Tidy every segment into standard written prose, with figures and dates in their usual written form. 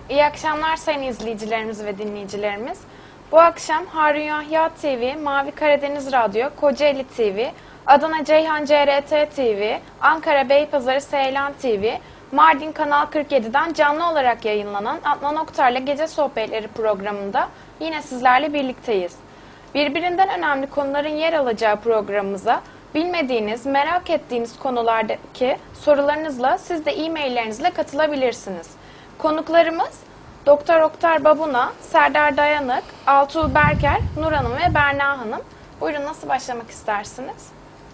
İyi akşamlar sayın izleyicilerimiz ve dinleyicilerimiz. Bu akşam Harun Yahya TV, Mavi Karadeniz Radyo, Kocaeli TV, Adana Ceyhan CRT TV, Ankara Beypazarı Seylan TV, Mardin Kanal 47'den canlı olarak yayınlanan Adnan Oktar'la Gece Sohbetleri programında yine sizlerle birlikteyiz. Birbirinden önemli konuların yer alacağı programımıza bilmediğiniz, merak ettiğiniz konulardaki sorularınızla siz de e-maillerinizle katılabilirsiniz. Konuklarımız Doktor Oktar Babuna, Serdar Dayanık, Altuğ Berker, Nur Hanım ve Berna Hanım. Buyurun, nasıl başlamak istersiniz?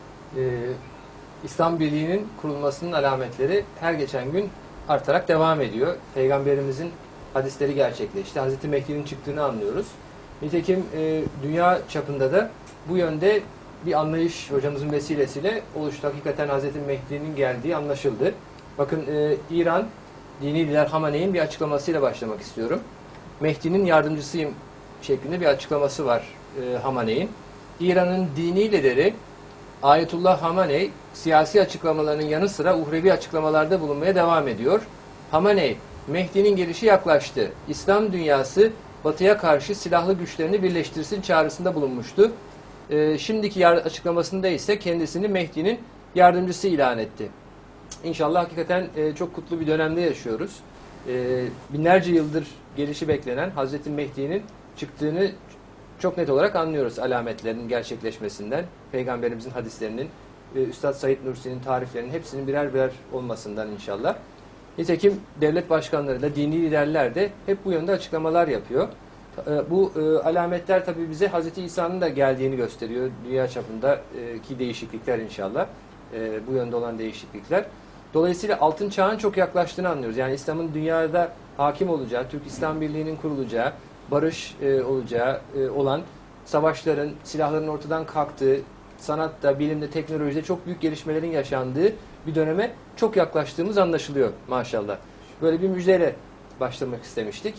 İslam Birliği'nin kurulmasının alametleri her geçen gün artarak devam ediyor. Peygamberimizin hadisleri gerçekleşti. Hazreti Mehdi'nin çıktığını anlıyoruz. Nitekim dünya çapında da bu yönde bir anlayış hocamızın vesilesiyle oluştu. Hakikaten Hazreti Mehdi'nin geldiği anlaşıldı. Bakın İran dini lider Hamenei'nin bir açıklamasıyla başlamak istiyorum. Mehdi'nin yardımcısıyım şeklinde bir açıklaması var Hamenei'nin. İran'ın dini lideri Ayetullah Hamenei siyasi açıklamalarının yanı sıra uhrevi açıklamalarda bulunmaya devam ediyor. Hamenei, Mehdi'nin gelişi yaklaştı. İslam dünyası Batı'ya karşı silahlı güçlerini birleştirsin çağrısında bulunmuştu. Şimdiki açıklamasında ise kendisini Mehdi'nin yardımcısı ilan etti. İnşallah hakikaten çok kutlu bir dönemde yaşıyoruz. Binlerce yıldır gelişi beklenen Hazreti Mehdi'nin çıktığını çok net olarak anlıyoruz alametlerinin gerçekleşmesinden, Peygamberimizin hadislerinin, Üstad Said Nursi'nin tariflerinin hepsinin birer birer olmasından inşallah. Nitekim devlet başkanları da, dini liderler de hep bu yönde açıklamalar yapıyor. Bu alametler tabii bize Hazreti İsa'nın da geldiğini gösteriyor. Dünya çapındaki değişiklikler inşallah. Bu yönde olan değişiklikler. Dolayısıyla altın çağın çok yaklaştığını anlıyoruz. Yani İslam'ın dünyada hakim olacağı, Türk İslam Birliği'nin kurulacağı, barış olacağı olan savaşların, silahların ortadan kalktığı, sanatta, bilimde, teknolojide çok büyük gelişmelerin yaşandığı bir döneme çok yaklaştığımız anlaşılıyor maşallah. Böyle bir müjdeyle başlamak istemiştik.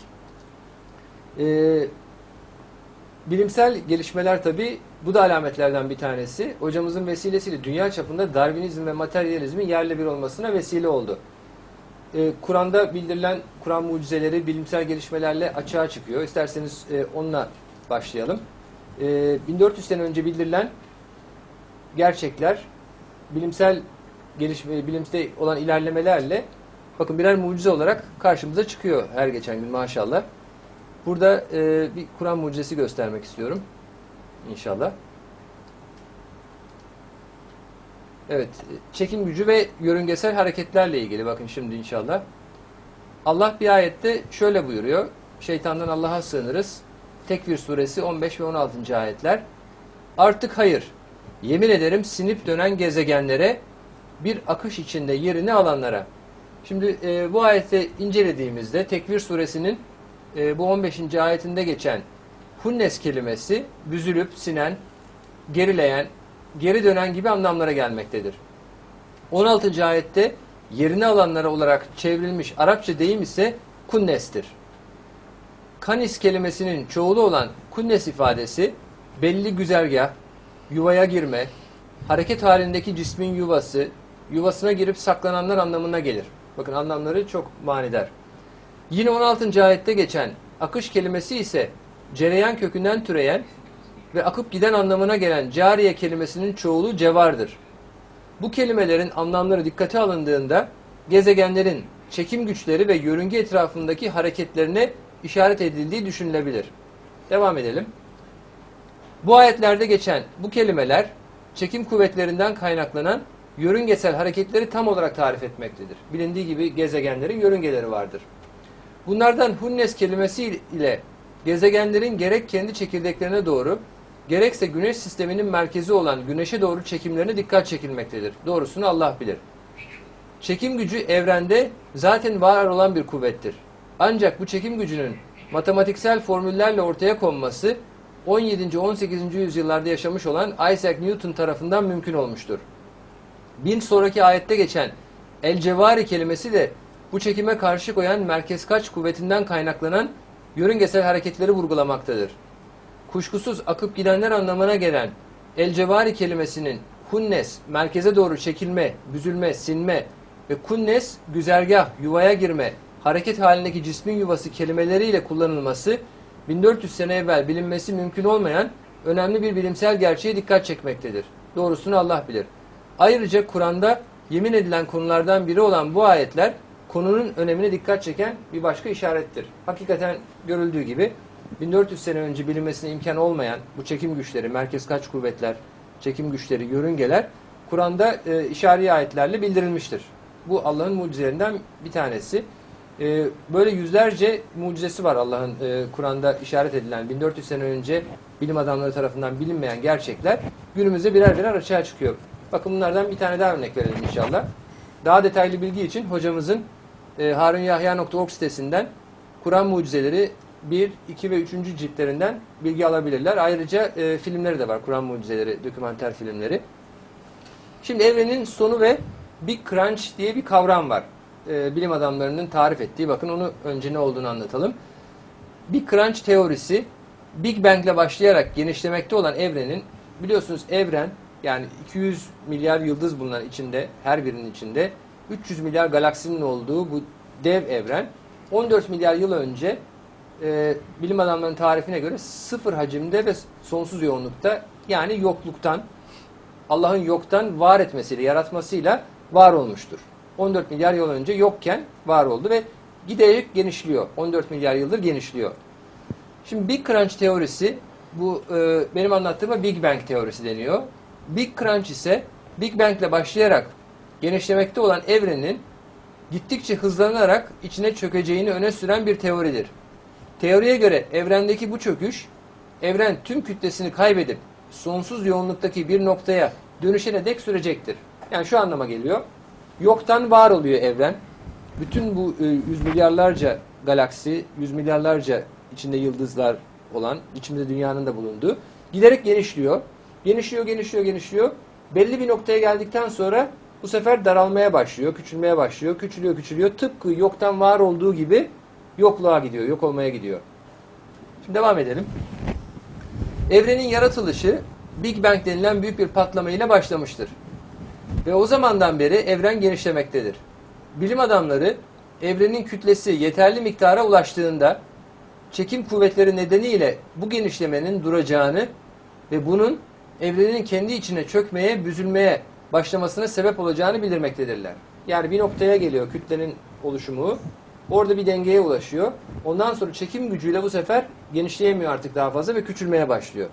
Bilimsel gelişmeler tabii bu da alametlerden bir tanesi. Hocamızın vesilesiyle dünya çapında Darwinizm ve materyalizmin yerle bir olmasına vesile oldu. Kur'an'da bildirilen Kur'an mucizeleri bilimsel gelişmelerle açığa çıkıyor. İsterseniz onunla başlayalım. 1400 sene önce bildirilen gerçekler bilimsel gelişme, bilimde olan ilerlemelerle bakın birer mucize olarak karşımıza çıkıyor her geçen gün maşallah. Burada bir Kur'an mucizesi göstermek istiyorum. İnşallah. Evet, çekim gücü ve yörüngesel hareketlerle ilgili bakın şimdi inşallah. Allah bir ayette şöyle buyuruyor. Şeytandan Allah'a sığınırız. Tekvir suresi 15 ve 16. ayetler. Artık hayır. Yemin ederim sinip dönen gezegenlere, bir akış içinde yerini alanlara. Şimdi bu ayeti incelediğimizde Tekvir suresinin bu 15. ayetinde geçen hunnes kelimesi büzülüp sinen, gerileyen, geri dönen gibi anlamlara gelmektedir. 16. ayette yerini alanlara olarak çevrilmiş Arapça deyim ise kunnestir. Kanis kelimesinin çoğulu olan kunnes ifadesi belli güzergah, yuvaya girme, hareket halindeki cismin yuvası, yuvasına girip saklananlar anlamına gelir. Bakın anlamları çok manidar. Yine 16. ayette geçen akış kelimesi ise cereyan kökünden türeyen ve akıp giden anlamına gelen cariye kelimesinin çoğulu cevardır. Bu kelimelerin anlamları dikkate alındığında gezegenlerin çekim güçleri ve yörünge etrafındaki hareketlerine işaret edildiği düşünülebilir. Devam edelim. Bu ayetlerde geçen bu kelimeler çekim kuvvetlerinden kaynaklanan yörüngesel hareketleri tam olarak tarif etmektedir. Bilindiği gibi gezegenlerin yörüngeleri vardır. Bunlardan hunnes kelimesi ile gezegenlerin gerek kendi çekirdeklerine doğru, gerekse güneş sisteminin merkezi olan güneşe doğru çekimlerine dikkat çekilmektedir. Doğrusunu Allah bilir. Çekim gücü evrende zaten var olan bir kuvvettir. Ancak bu çekim gücünün matematiksel formüllerle ortaya konması 17. 18. yüzyıllarda yaşamış olan Isaac Newton tarafından mümkün olmuştur. Bir sonraki ayette geçen el-cevari kelimesi de bu çekime karşı koyan merkez kaç kuvvetinden kaynaklanan yörüngesel hareketleri vurgulamaktadır. Kuşkusuz akıp gidenler anlamına gelen el-cevari kelimesinin hunnes, merkeze doğru çekilme, büzülme, sinme ve kunnes, güzergah, yuvaya girme, hareket halindeki cismin yuvası kelimeleriyle kullanılması 1400 sene evvel bilinmesi mümkün olmayan önemli bir bilimsel gerçeğe dikkat çekmektedir. Doğrusunu Allah bilir. Ayrıca Kur'an'da yemin edilen konulardan biri olan bu ayetler konunun önemine dikkat çeken bir başka işarettir. Hakikaten görüldüğü gibi 1400 sene önce bilinmesine imkan olmayan bu çekim güçleri, merkez kaç kuvvetler, çekim güçleri, yörüngeler Kur'an'da işari ayetlerle bildirilmiştir. Bu Allah'ın mucizelerinden bir tanesi. Böyle yüzlerce mucizesi var Allah'ın Kur'an'da işaret edilen 1400 sene önce bilim adamları tarafından bilinmeyen gerçekler günümüzde birer birer açığa çıkıyor. Bakın bunlardan bir tane daha örnek verelim inşallah. Daha detaylı bilgi için hocamızın harunyahya.org sitesinden Kur'an mucizeleri 1, 2 ve 3. ciltlerinden bilgi alabilirler. Ayrıca filmleri de var. Kur'an mucizeleri, dokümanter filmleri. Şimdi evrenin sonu ve Big Crunch diye bir kavram var. Bilim adamlarının tarif ettiği. Bakın onu önce ne olduğunu anlatalım. Big Crunch teorisi Big Bang ile başlayarak genişlemekte olan evrenin, biliyorsunuz evren yani 200 milyar yıldız bulunan içinde, her birinin içinde 300 milyar galaksinin olduğu bu dev evren 14 milyar yıl önce bilim adamlarının tarifine göre sıfır hacimde ve sonsuz yoğunlukta, yani yokluktan, Allah'ın yoktan var etmesiyle, yaratmasıyla var olmuştur. 14 milyar yıl önce yokken var oldu ve giderek genişliyor. 14 milyar yıldır genişliyor. Şimdi Big Crunch teorisi, bu benim anlattığıma Big Bang teorisi deniyor. Big Crunch ise Big Bang ile başlayarak genişlemekte olan evrenin gittikçe hızlanarak içine çökeceğini öne süren bir teoridir. Teoriye göre evrendeki bu çöküş, evren tüm kütlesini kaybedip sonsuz yoğunluktaki bir noktaya dönüşene dek sürecektir. Yani şu anlama geliyor. Yoktan var oluyor evren. Bütün bu yüz milyarlarca galaksi, yüz milyarlarca içinde yıldızlar olan, içinde dünyanın da bulunduğu, giderek genişliyor. Genişliyor. Belli bir noktaya geldikten sonra bu sefer daralmaya başlıyor, küçülmeye başlıyor, küçülüyor. Tıpkı yoktan var olduğu gibi yokluğa gidiyor, yok olmaya gidiyor. Şimdi devam edelim. Evrenin yaratılışı Big Bang denilen büyük bir patlama ile başlamıştır. Ve o zamandan beri evren genişlemektedir. Bilim adamları evrenin kütlesi yeterli miktara ulaştığında çekim kuvvetleri nedeniyle bu genişlemenin duracağını ve bunun evrenin kendi içine çökmeye, büzülmeye başlamasına sebep olacağını bildirmektedirler. Yani bir noktaya geliyor kütlenin oluşumu, orada bir dengeye ulaşıyor. Ondan sonra çekim gücüyle bu sefer genişleyemiyor artık daha fazla ve küçülmeye başlıyor.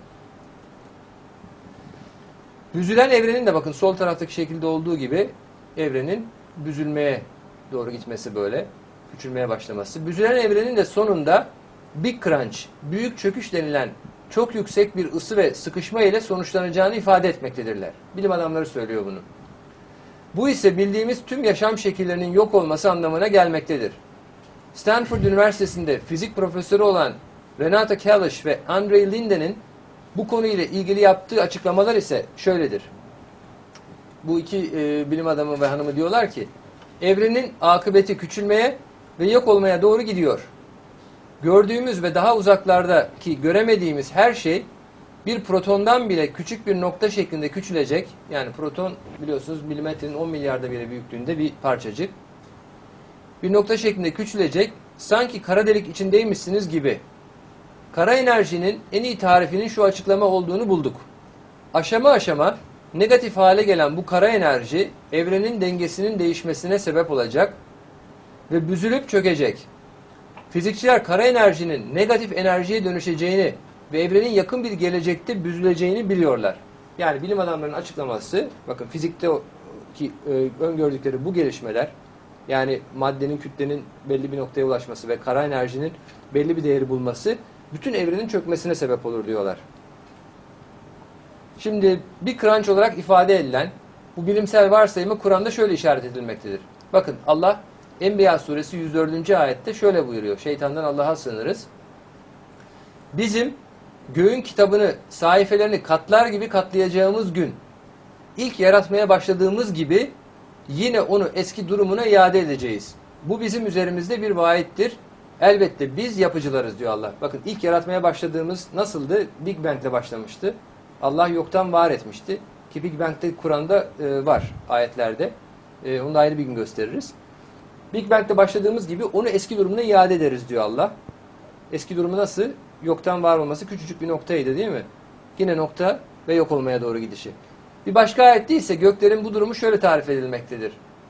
Büzülen evrenin de bakın sol taraftaki şekilde olduğu gibi evrenin büzülmeye doğru gitmesi, böyle küçülmeye başlaması. Büzülen evrenin de sonunda Big Crunch, büyük çöküş denilen çok yüksek bir ısı ve sıkışma ile sonuçlanacağını ifade etmektedirler. Bilim adamları söylüyor bunu. Bu ise bildiğimiz tüm yaşam şekillerinin yok olması anlamına gelmektedir. Stanford Üniversitesi'nde fizik profesörü olan Renata Kalish ve Andre Linden'in bu konuyla ilgili yaptığı açıklamalar ise şöyledir. Bu iki bilim adamı ve hanımı diyorlar ki, evrenin akıbeti küçülmeye ve yok olmaya doğru gidiyor. Gördüğümüz ve daha uzaklardaki göremediğimiz her şey bir protondan bile küçük bir nokta şeklinde küçülecek. Yani proton biliyorsunuz milimetrenin 10 milyarda biri büyüklüğünde bir parçacık. Bir nokta şeklinde küçülecek. Sanki kara delik içindeymişsiniz gibi. Kara enerjinin en iyi tarifinin şu açıklama olduğunu bulduk. Aşama aşama negatif hale gelen bu kara enerji evrenin dengesinin değişmesine sebep olacak ve büzülüp çökecek. Fizikçiler kara enerjinin negatif enerjiye dönüşeceğini ve evrenin yakın bir gelecekte büzüleceğini biliyorlar. Yani bilim adamlarının açıklaması, bakın fizikte ki öngördükleri bu gelişmeler, yani maddenin, kütlenin belli bir noktaya ulaşması ve kara enerjinin belli bir değeri bulması bütün evrenin çökmesine sebep olur diyorlar. Şimdi bir crunch olarak ifade edilen bu bilimsel varsayımı Kur'an'da şöyle işaret edilmektedir. Bakın Allah Enbiya suresi 104. ayette şöyle buyuruyor. Şeytandan Allah'a sığınırız. Bizim göğün kitabını, sayfelerini katlar gibi katlayacağımız gün, ilk yaratmaya başladığımız gibi yine onu eski durumuna iade edeceğiz. Bu bizim üzerimizde bir vaattir. Elbette biz yapıcılarız diyor Allah. Bakın ilk yaratmaya başladığımız nasıldı? Big Bang ile başlamıştı. Allah yoktan var etmişti. Ki Big Bang'de Kur'an'da var ayetlerde. Onu da ayrı bir gün gösteririz. Big Bang'de başladığımız gibi onu eski durumuna iade ederiz diyor Allah. Eski durumu nasıl? Yoktan var olması küçücük bir noktaydı değil mi? Yine nokta ve yok olmaya doğru gidişi. Bir başka ayette ise göklerin bu durumu şöyle tarif edilmektedir.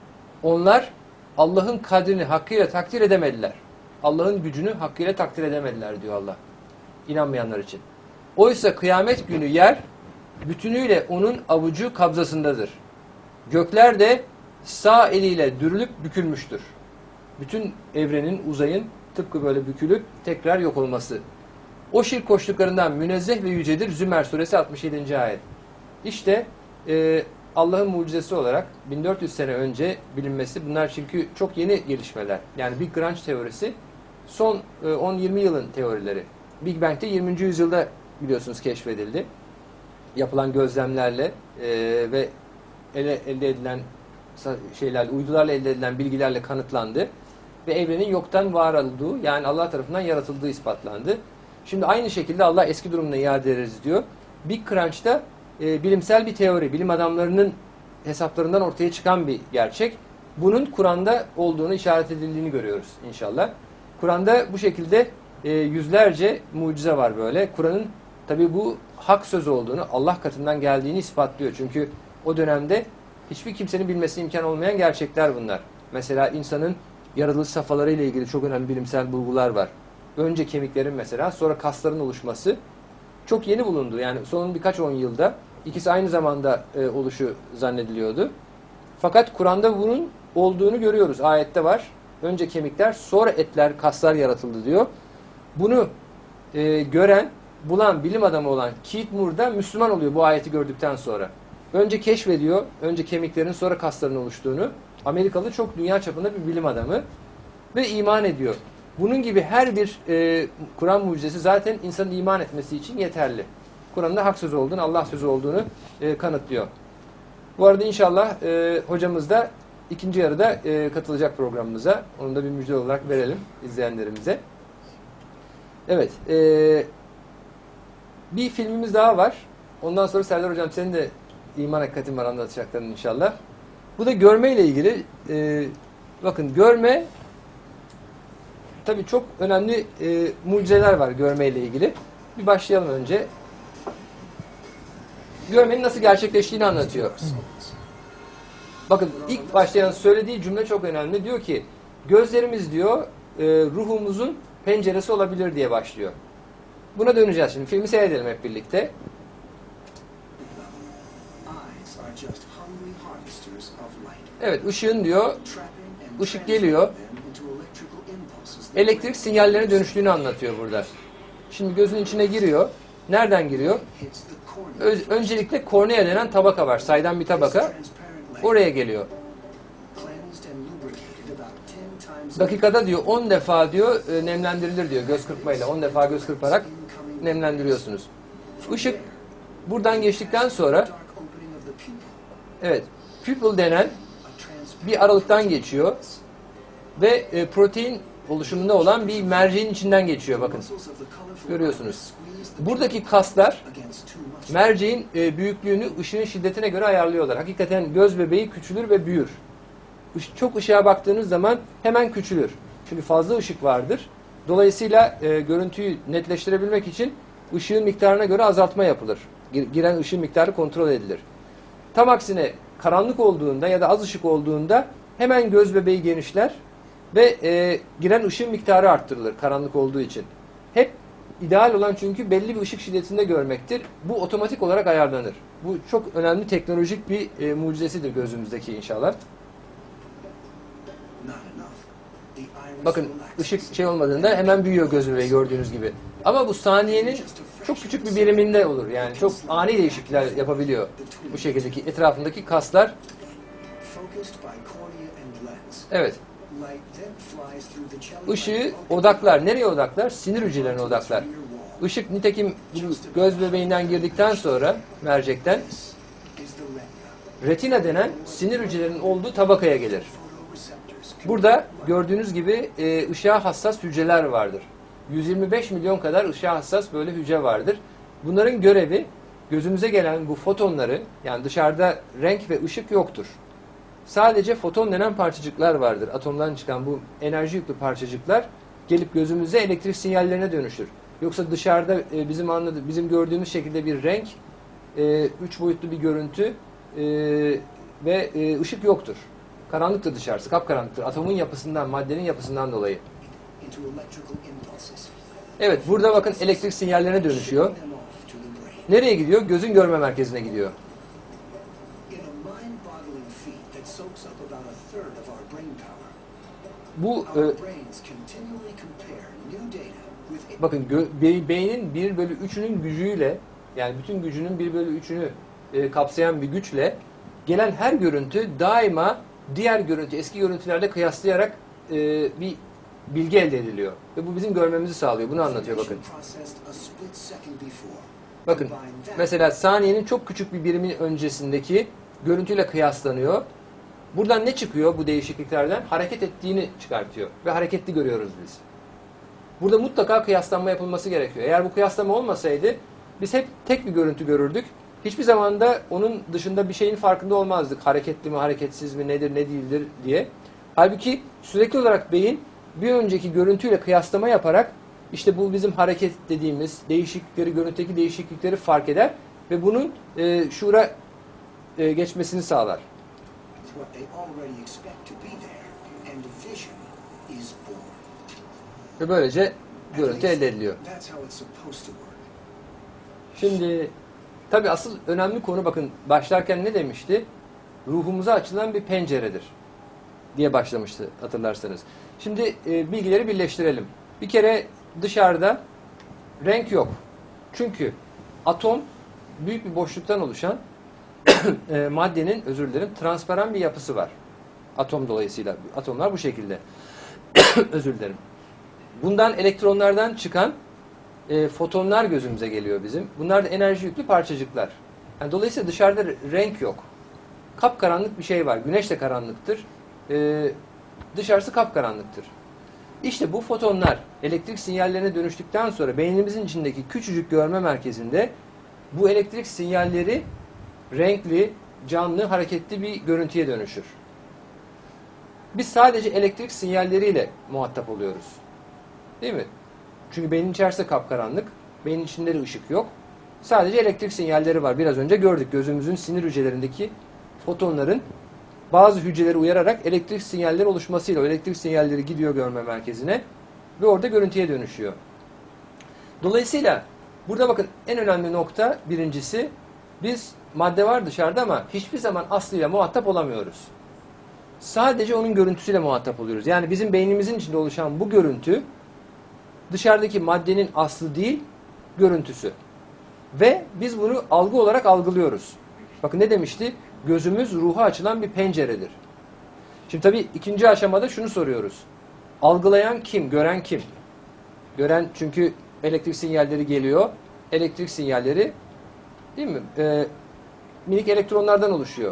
Onlar Allah'ın kadrini hakkıyla takdir edemediler. Allah'ın gücünü hakkıyla takdir edemediler diyor Allah. İnanmayanlar için. Oysa kıyamet günü yer bütünüyle onun avucu kabzasındadır. Gökler de sağ eliyle dürülüp bükülmüştür. Bütün evrenin, uzayın tıpkı böyle bükülüp tekrar yok olması. O şirk koştuklarından münezzeh ve yücedir. Zümer suresi 67. ayet. İşte Allah'ın mucizesi olarak 1400 sene önce bilinmesi, bunlar çünkü çok yeni gelişmeler. Yani Big Crunch teorisi son 10-20 yılın teorileri. Big Bang'de 20. yüzyılda biliyorsunuz keşfedildi. Yapılan gözlemlerle ve elde edilen şeylerle, uydularla elde edilen bilgilerle kanıtlandı. Ve evrenin yoktan var olduğu, yani Allah tarafından yaratıldığı ispatlandı. Şimdi aynı şekilde Allah eski durumuna iade ederiz diyor. Big Crunch'ta bilimsel bir teori, bilim adamlarının hesaplarından ortaya çıkan bir gerçek. Bunun Kur'an'da olduğunu, işaret edildiğini görüyoruz inşallah. Kur'an'da bu şekilde yüzlerce mucize var böyle. Kur'an'ın tabii bu hak sözü olduğunu, Allah katından geldiğini ispatlıyor. Çünkü o dönemde hiçbir kimsenin bilmesi imkan olmayan gerçekler bunlar. Mesela insanın yaratılış safhaları ile ilgili çok önemli bilimsel bulgular var. Önce kemiklerin mesela, sonra kasların oluşması çok yeni bulundu. Yani son birkaç 10 yılda ikisi aynı zamanda oluşu zannediliyordu. Fakat Kur'an'da bunun olduğunu görüyoruz. Ayette var. Önce kemikler, sonra etler, kaslar yaratıldı diyor. Bunu gören, bulan, bilim adamı olan Keith Moore da Müslüman oluyor bu ayeti gördükten sonra. Önce keşfediyor, önce kemiklerin sonra kasların oluştuğunu. Amerikalı çok dünya çapında bir bilim adamı ve iman ediyor. Bunun gibi her bir Kur'an mucizesi zaten insanın iman etmesi için yeterli. Kur'an'ın hak sözü olduğunu, Allah sözü olduğunu kanıtlıyor. Bu arada inşallah hocamız da ikinci yarıda katılacak programımıza. Onu da bir müjde olarak verelim izleyenlerimize. Evet. Bir filmimiz daha var. Ondan sonra Serdar Hocam senin de iman hakikatin var anlatacakların inşallah. Bu da görmeyle ilgili. Bakın görme tabii çok önemli mucizeler var görmeyle ilgili. Bir başlayalım önce. Görmenin nasıl gerçekleştiğini anlatıyor. Bakın ilk başlayan söylediği cümle çok önemli. Diyor ki gözlerimiz diyor ruhumuzun penceresi olabilir diye başlıyor. Buna döneceğiz şimdi. Filmi seyredelim hep birlikte. Evet, ışığın diyor, ışık geliyor. Elektrik sinyallerine dönüştüğünü anlatıyor burada. Şimdi gözün içine giriyor. Nereden giriyor? Öncelikle kornea denen tabaka var. Saydam bir tabaka. Oraya geliyor. Dakikada diyor 10 defa diyor nemlendirilir diyor göz kırpmayla. 10 defa göz kırparak nemlendiriyorsunuz. Işık buradan geçtikten sonra evet, pupil denen bir aralıktan geçiyor ve protein oluşumunda olan bir merceğin içinden geçiyor bakın. Görüyorsunuz. Buradaki kaslar merceğin büyüklüğünü ışığın şiddetine göre ayarlıyorlar. Hakikaten göz bebeği küçülür ve büyür. Çok ışığa baktığınız zaman hemen küçülür. Çünkü fazla ışık vardır. Dolayısıyla görüntüyü netleştirebilmek için ışığın miktarına göre azaltma yapılır. Giren ışığın miktarı kontrol edilir. Tam aksine karanlık olduğunda ya da az ışık olduğunda hemen göz bebeği genişler ve giren ışığın miktarı arttırılır karanlık olduğu için. Hep ideal olan çünkü belli bir ışık şiddetinde görmektir. Bu otomatik olarak ayarlanır. Bu çok önemli teknolojik bir mucizesidir gözümüzdeki inşallah. Bakın ışık şey olmadığında hemen büyüyor göz bebeği gördüğünüz gibi. Ama bu saniyenin çok küçük bir biriminde olur. Yani çok ani değişiklikler yapabiliyor. Bu şekildeki etrafındaki kaslar. Evet. Işığı odaklar. Nereye odaklar? Sinir hücrelerine odaklar. Işık nitekim göz bebeğinden girdikten sonra mercekten retina denen sinir hücrelerinin olduğu tabakaya gelir. Burada gördüğünüz gibi ışığa hassas hücreler vardır. 125 milyon kadar ışığa hassas böyle hücre vardır. Bunların görevi gözümüze gelen bu fotonları, yani dışarıda renk ve ışık yoktur. sadece foton denen parçacıklar vardır. Atomdan çıkan bu enerji yüklü parçacıklar gelip gözümüze elektrik sinyallerine dönüşür. Yoksa dışarıda bizim gördüğümüz şekilde bir renk, üç boyutlu bir görüntü ve ışık yoktur. Karanlıktır dışarısı, kapkaranlıktır. Atomun yapısından, maddenin yapısından dolayı. Evet, burada bakın elektrik sinyallerine dönüşüyor. Nereye gidiyor? Gözün görme merkezine gidiyor. Bu bakın beynin 1/3'ünün gücüyle, yani bütün gücünün 1/3'ünü kapsayan bir güçle gelen her görüntü daima diğer görüntü, eski görüntülerle kıyaslayarak bir bilgi elde ediliyor. Ve bu bizim görmemizi sağlıyor. Bunu anlatıyor bakın. Bakın mesela saniyenin çok küçük bir birimin öncesindeki görüntüyle kıyaslanıyor. Buradan ne çıkıyor bu değişikliklerden? Hareket ettiğini çıkartıyor. Ve hareketli görüyoruz biz. Burada mutlaka kıyaslanma yapılması gerekiyor. Eğer bu kıyaslama olmasaydı biz hep tek bir görüntü görürdük. Hiçbir zaman da onun dışında bir şeyin farkında olmazdık. Hareketli mi, hareketsiz mi, nedir, ne değildir diye. Halbuki sürekli olarak beyin bir önceki görüntüyle kıyaslama yaparak işte bu bizim hareket dediğimiz değişiklikleri, görüntüdeki değişiklikleri fark eder ve bunun şuura geçmesini sağlar. Ve böylece görüntü elde ediliyor. Şimdi tabii asıl önemli konu, bakın başlarken ne demişti? Ruhumuza açılan bir penceredir diye başlamıştı hatırlarsanız. Şimdi bilgileri birleştirelim. Bir kere dışarıda renk yok. Çünkü atom büyük bir boşluktan oluşan maddenin, özür dilerim, transparan bir yapısı var. Atom dolayısıyla. Atomlar bu şekilde. Özür dilerim. Bundan elektronlardan çıkan fotonlar gözümüze geliyor bizim. Bunlar da enerji yüklü parçacıklar. Yani dolayısıyla dışarıda renk yok. Kapkaranlık bir şey var. Güneş de karanlıktır. Dışarısı kapkaranlıktır. İşte bu fotonlar elektrik sinyallerine dönüştükten sonra beynimizin içindeki küçücük görme merkezinde bu elektrik sinyalleri renkli, canlı, hareketli bir görüntüye dönüşür. Biz sadece elektrik sinyalleriyle muhatap oluyoruz. Değil mi? Çünkü beynin içerisinde kapkaranlık, beynin içinde de ışık yok. Sadece elektrik sinyalleri var. Biraz önce gördük, gözümüzün sinir hücrelerindeki fotonların bazı hücreleri uyararak elektrik sinyalleri oluşmasıyla o elektrik sinyalleri gidiyor görme merkezine ve orada görüntüye dönüşüyor. Dolayısıyla burada bakın en önemli nokta, birincisi, biz madde var dışarıda ama hiçbir zaman aslıyla muhatap olamıyoruz. Sadece onun görüntüsüyle muhatap oluyoruz. Yani bizim beynimizin içinde oluşan bu görüntü dışarıdaki maddenin aslı değil, görüntüsü. Ve biz bunu algı olarak algılıyoruz. Bakın ne demişti? Gözümüz ruha açılan bir penceredir. Şimdi tabii ikinci aşamada şunu soruyoruz. Algılayan kim? Gören kim? Gören, çünkü elektrik sinyalleri geliyor. Elektrik sinyalleri, değil mi? Minik elektronlardan oluşuyor.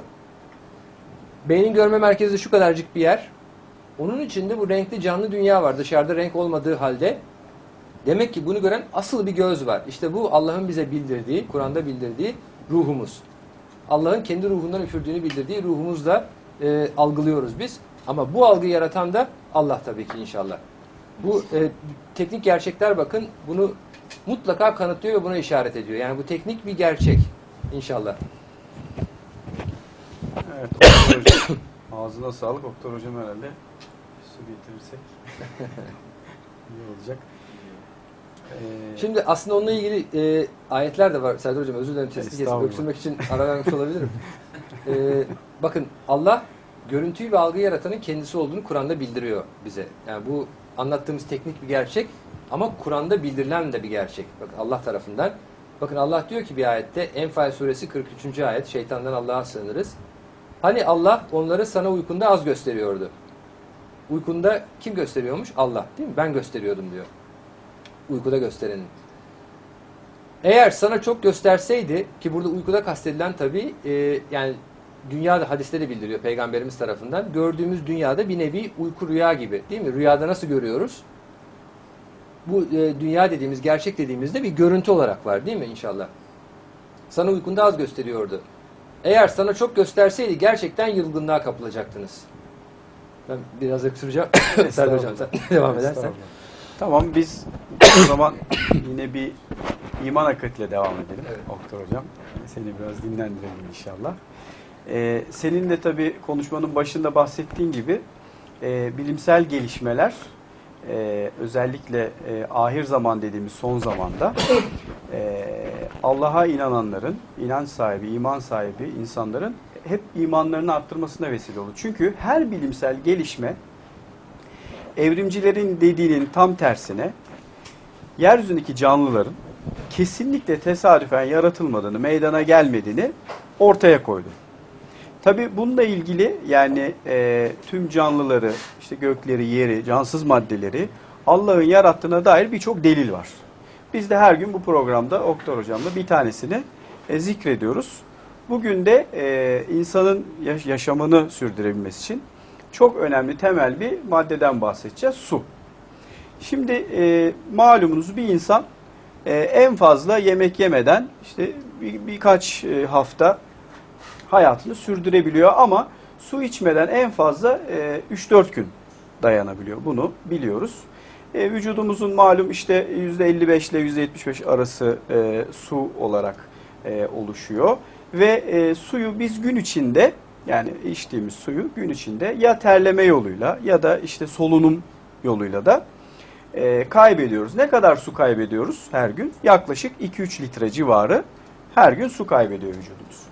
Beynin görme merkezi şu kadarcık bir yer. Onun içinde bu renkli canlı dünya var. Dışarıda renk olmadığı halde. Demek ki bunu gören asıl bir göz var. İşte bu Allah'ın bize bildirdiği, Kur'an'da bildirdiği ruhumuz. Allah'ın kendi ruhundan üfürdüğünü bildirdiği ruhumuzla algılıyoruz biz. Ama bu algıyı yaratan da Allah tabii ki inşallah. Bu teknik gerçekler bakın bunu mutlaka kanıtlıyor ve buna işaret ediyor. Yani bu teknik bir gerçek inşallah. Evet, Doktor Hocam. Ağzına sağlık. Doktor Hocam herhalde su getirirsek iyi olacak. Şimdi aslında onunla ilgili ayetler de var. Serdar Hocam özür dilerim, sesini kesip öksürmek için ara vermiş olabilirim. Bakın Allah görüntüyü ve algıyı yaratanın kendisi olduğunu Kur'an'da bildiriyor bize. Yani bu anlattığımız teknik bir gerçek ama Kur'an'da bildirilen de bir gerçek. Bakın Allah tarafından. Bakın Allah diyor ki bir ayette, Enfal suresi 43. ayet, şeytandan Allah'a sığınırız. Hani Allah onları sana uykunda az gösteriyordu. Uykunda kim gösteriyormuş? Allah, değil mi? Ben gösteriyordum diyor. Uykuda gösterenin. Eğer sana çok gösterseydi, ki burada uykuda kastedilen tabii yani dünyada, hadiste de bildiriyor Peygamberimiz tarafından, gördüğümüz dünyada bir nevi uyku rüya gibi, değil mi? Rüyada nasıl görüyoruz? Bu dünya dediğimiz, gerçek dediğimizde bir görüntü olarak var, değil mi inşallah? Sana uykunda az gösteriyordu. Eğer sana çok gösterseydi gerçekten yılgınlığa kapılacaktınız. Ben biraz öksüreceğim. Serdar Hocam sen devam edersen. Tamam, biz o zaman yine bir iman akıtıyla devam edelim. Evet. Doktor Hocam. Seni biraz dinlendirelim inşallah. Senin de tabii konuşmanın başında bahsettiğin gibi bilimsel gelişmeler özellikle ahir zaman dediğimiz son zamanda Allah'a inananların, inanç sahibi, iman sahibi insanların hep imanlarını arttırmasına vesile olur. Çünkü her bilimsel gelişme evrimcilerin dediğinin tam tersine yeryüzündeki canlıların kesinlikle tesadüfen yaratılmadığını, meydana gelmediğini ortaya koydu. Tabii bununla ilgili yani tüm canlıları, işte gökleri, yeri, cansız maddeleri Allah'ın yarattığına dair birçok delil var. Biz de her gün bu programda Oktar Hocam'la bir tanesini zikrediyoruz. Bugün de insanın yaşamını sürdürebilmesi için çok önemli temel bir maddeden bahsedeceğiz. Su. Şimdi malumunuz bir insan en fazla yemek yemeden işte birkaç hafta hayatını sürdürebiliyor ama su içmeden en fazla 3-4 gün dayanabiliyor. Bunu biliyoruz. Vücudumuzun malum işte %55 ile %75 arası su olarak oluşuyor. Ve suyu biz gün içinde, yani içtiğimiz suyu gün içinde ya terleme yoluyla ya da işte solunum yoluyla da kaybediyoruz. Ne kadar su kaybediyoruz her gün? Yaklaşık 2-3 litre civarı her gün su kaybediyor vücudumuz.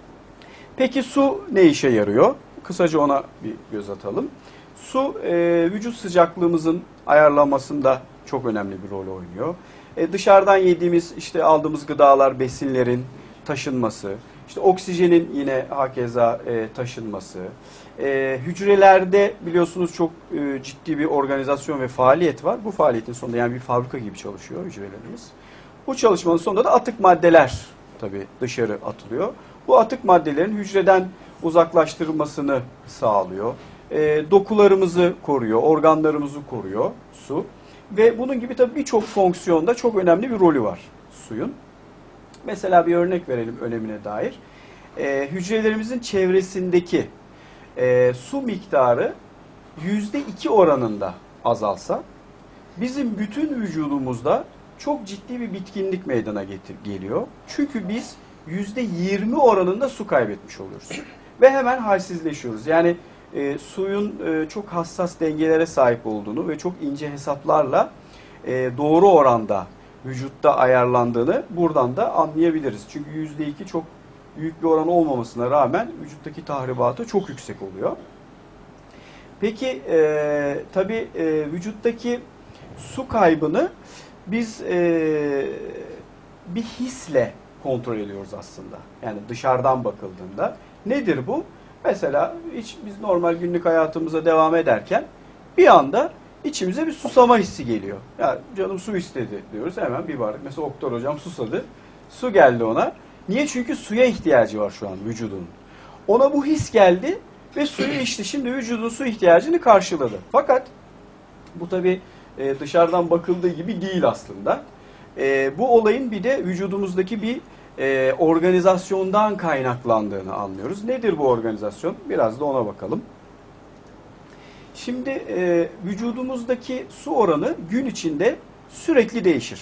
Peki su ne işe yarıyor? Kısaca ona bir göz atalım. Su vücut sıcaklığımızın ayarlanmasında çok önemli bir rol oynuyor. Dışarıdan yediğimiz, işte aldığımız gıdalar, besinlerin taşınması, işte oksijenin yine hakeza taşınması. Hücrelerde biliyorsunuz çok ciddi bir organizasyon ve faaliyet var. Bu faaliyetin sonunda yani bir fabrika gibi çalışıyor hücrelerimiz. Bu çalışmanın sonunda da atık maddeler tabii dışarı atılıyor. Bu atık maddelerin hücreden uzaklaştırılmasını sağlıyor. Dokularımızı koruyor, organlarımızı koruyor su. Ve bunun gibi tabii birçok fonksiyonda çok önemli bir rolü var suyun. Mesela bir örnek verelim önemine dair. Hücrelerimizin çevresindeki su miktarı %2 oranında azalsa bizim bütün vücudumuzda çok ciddi bir bitkinlik meydana geliyor. Çünkü biz %20 oranında su kaybetmiş oluyoruz. Ve hemen halsizleşiyoruz. Yani suyun çok hassas dengelere sahip olduğunu ve çok ince hesaplarla doğru oranda vücutta ayarlandığını buradan da anlayabiliriz. Çünkü %2 çok büyük bir oran olmamasına rağmen vücuttaki tahribatı çok yüksek oluyor. Peki tabii vücuttaki su kaybını biz bir hisle kontrol ediyoruz aslında. Yani dışarıdan bakıldığında. Nedir bu? Mesela biz normal günlük hayatımıza devam ederken bir anda içimize bir susama hissi geliyor. Ya canım su istedi diyoruz, hemen bir bardak. Mesela Oktar Hocam susadı. Su geldi ona. Niye? Çünkü suya ihtiyacı var şu an vücudunun. Ona bu his geldi ve suyu içti. Şimdi vücudun su ihtiyacını karşıladı. Fakat bu tabii dışarıdan bakıldığı gibi değil aslında. Bu olayın bir de vücudumuzdaki bir organizasyondan kaynaklandığını anlıyoruz. Nedir bu organizasyon? Biraz da ona bakalım. Şimdi vücudumuzdaki su oranı gün içinde sürekli değişir.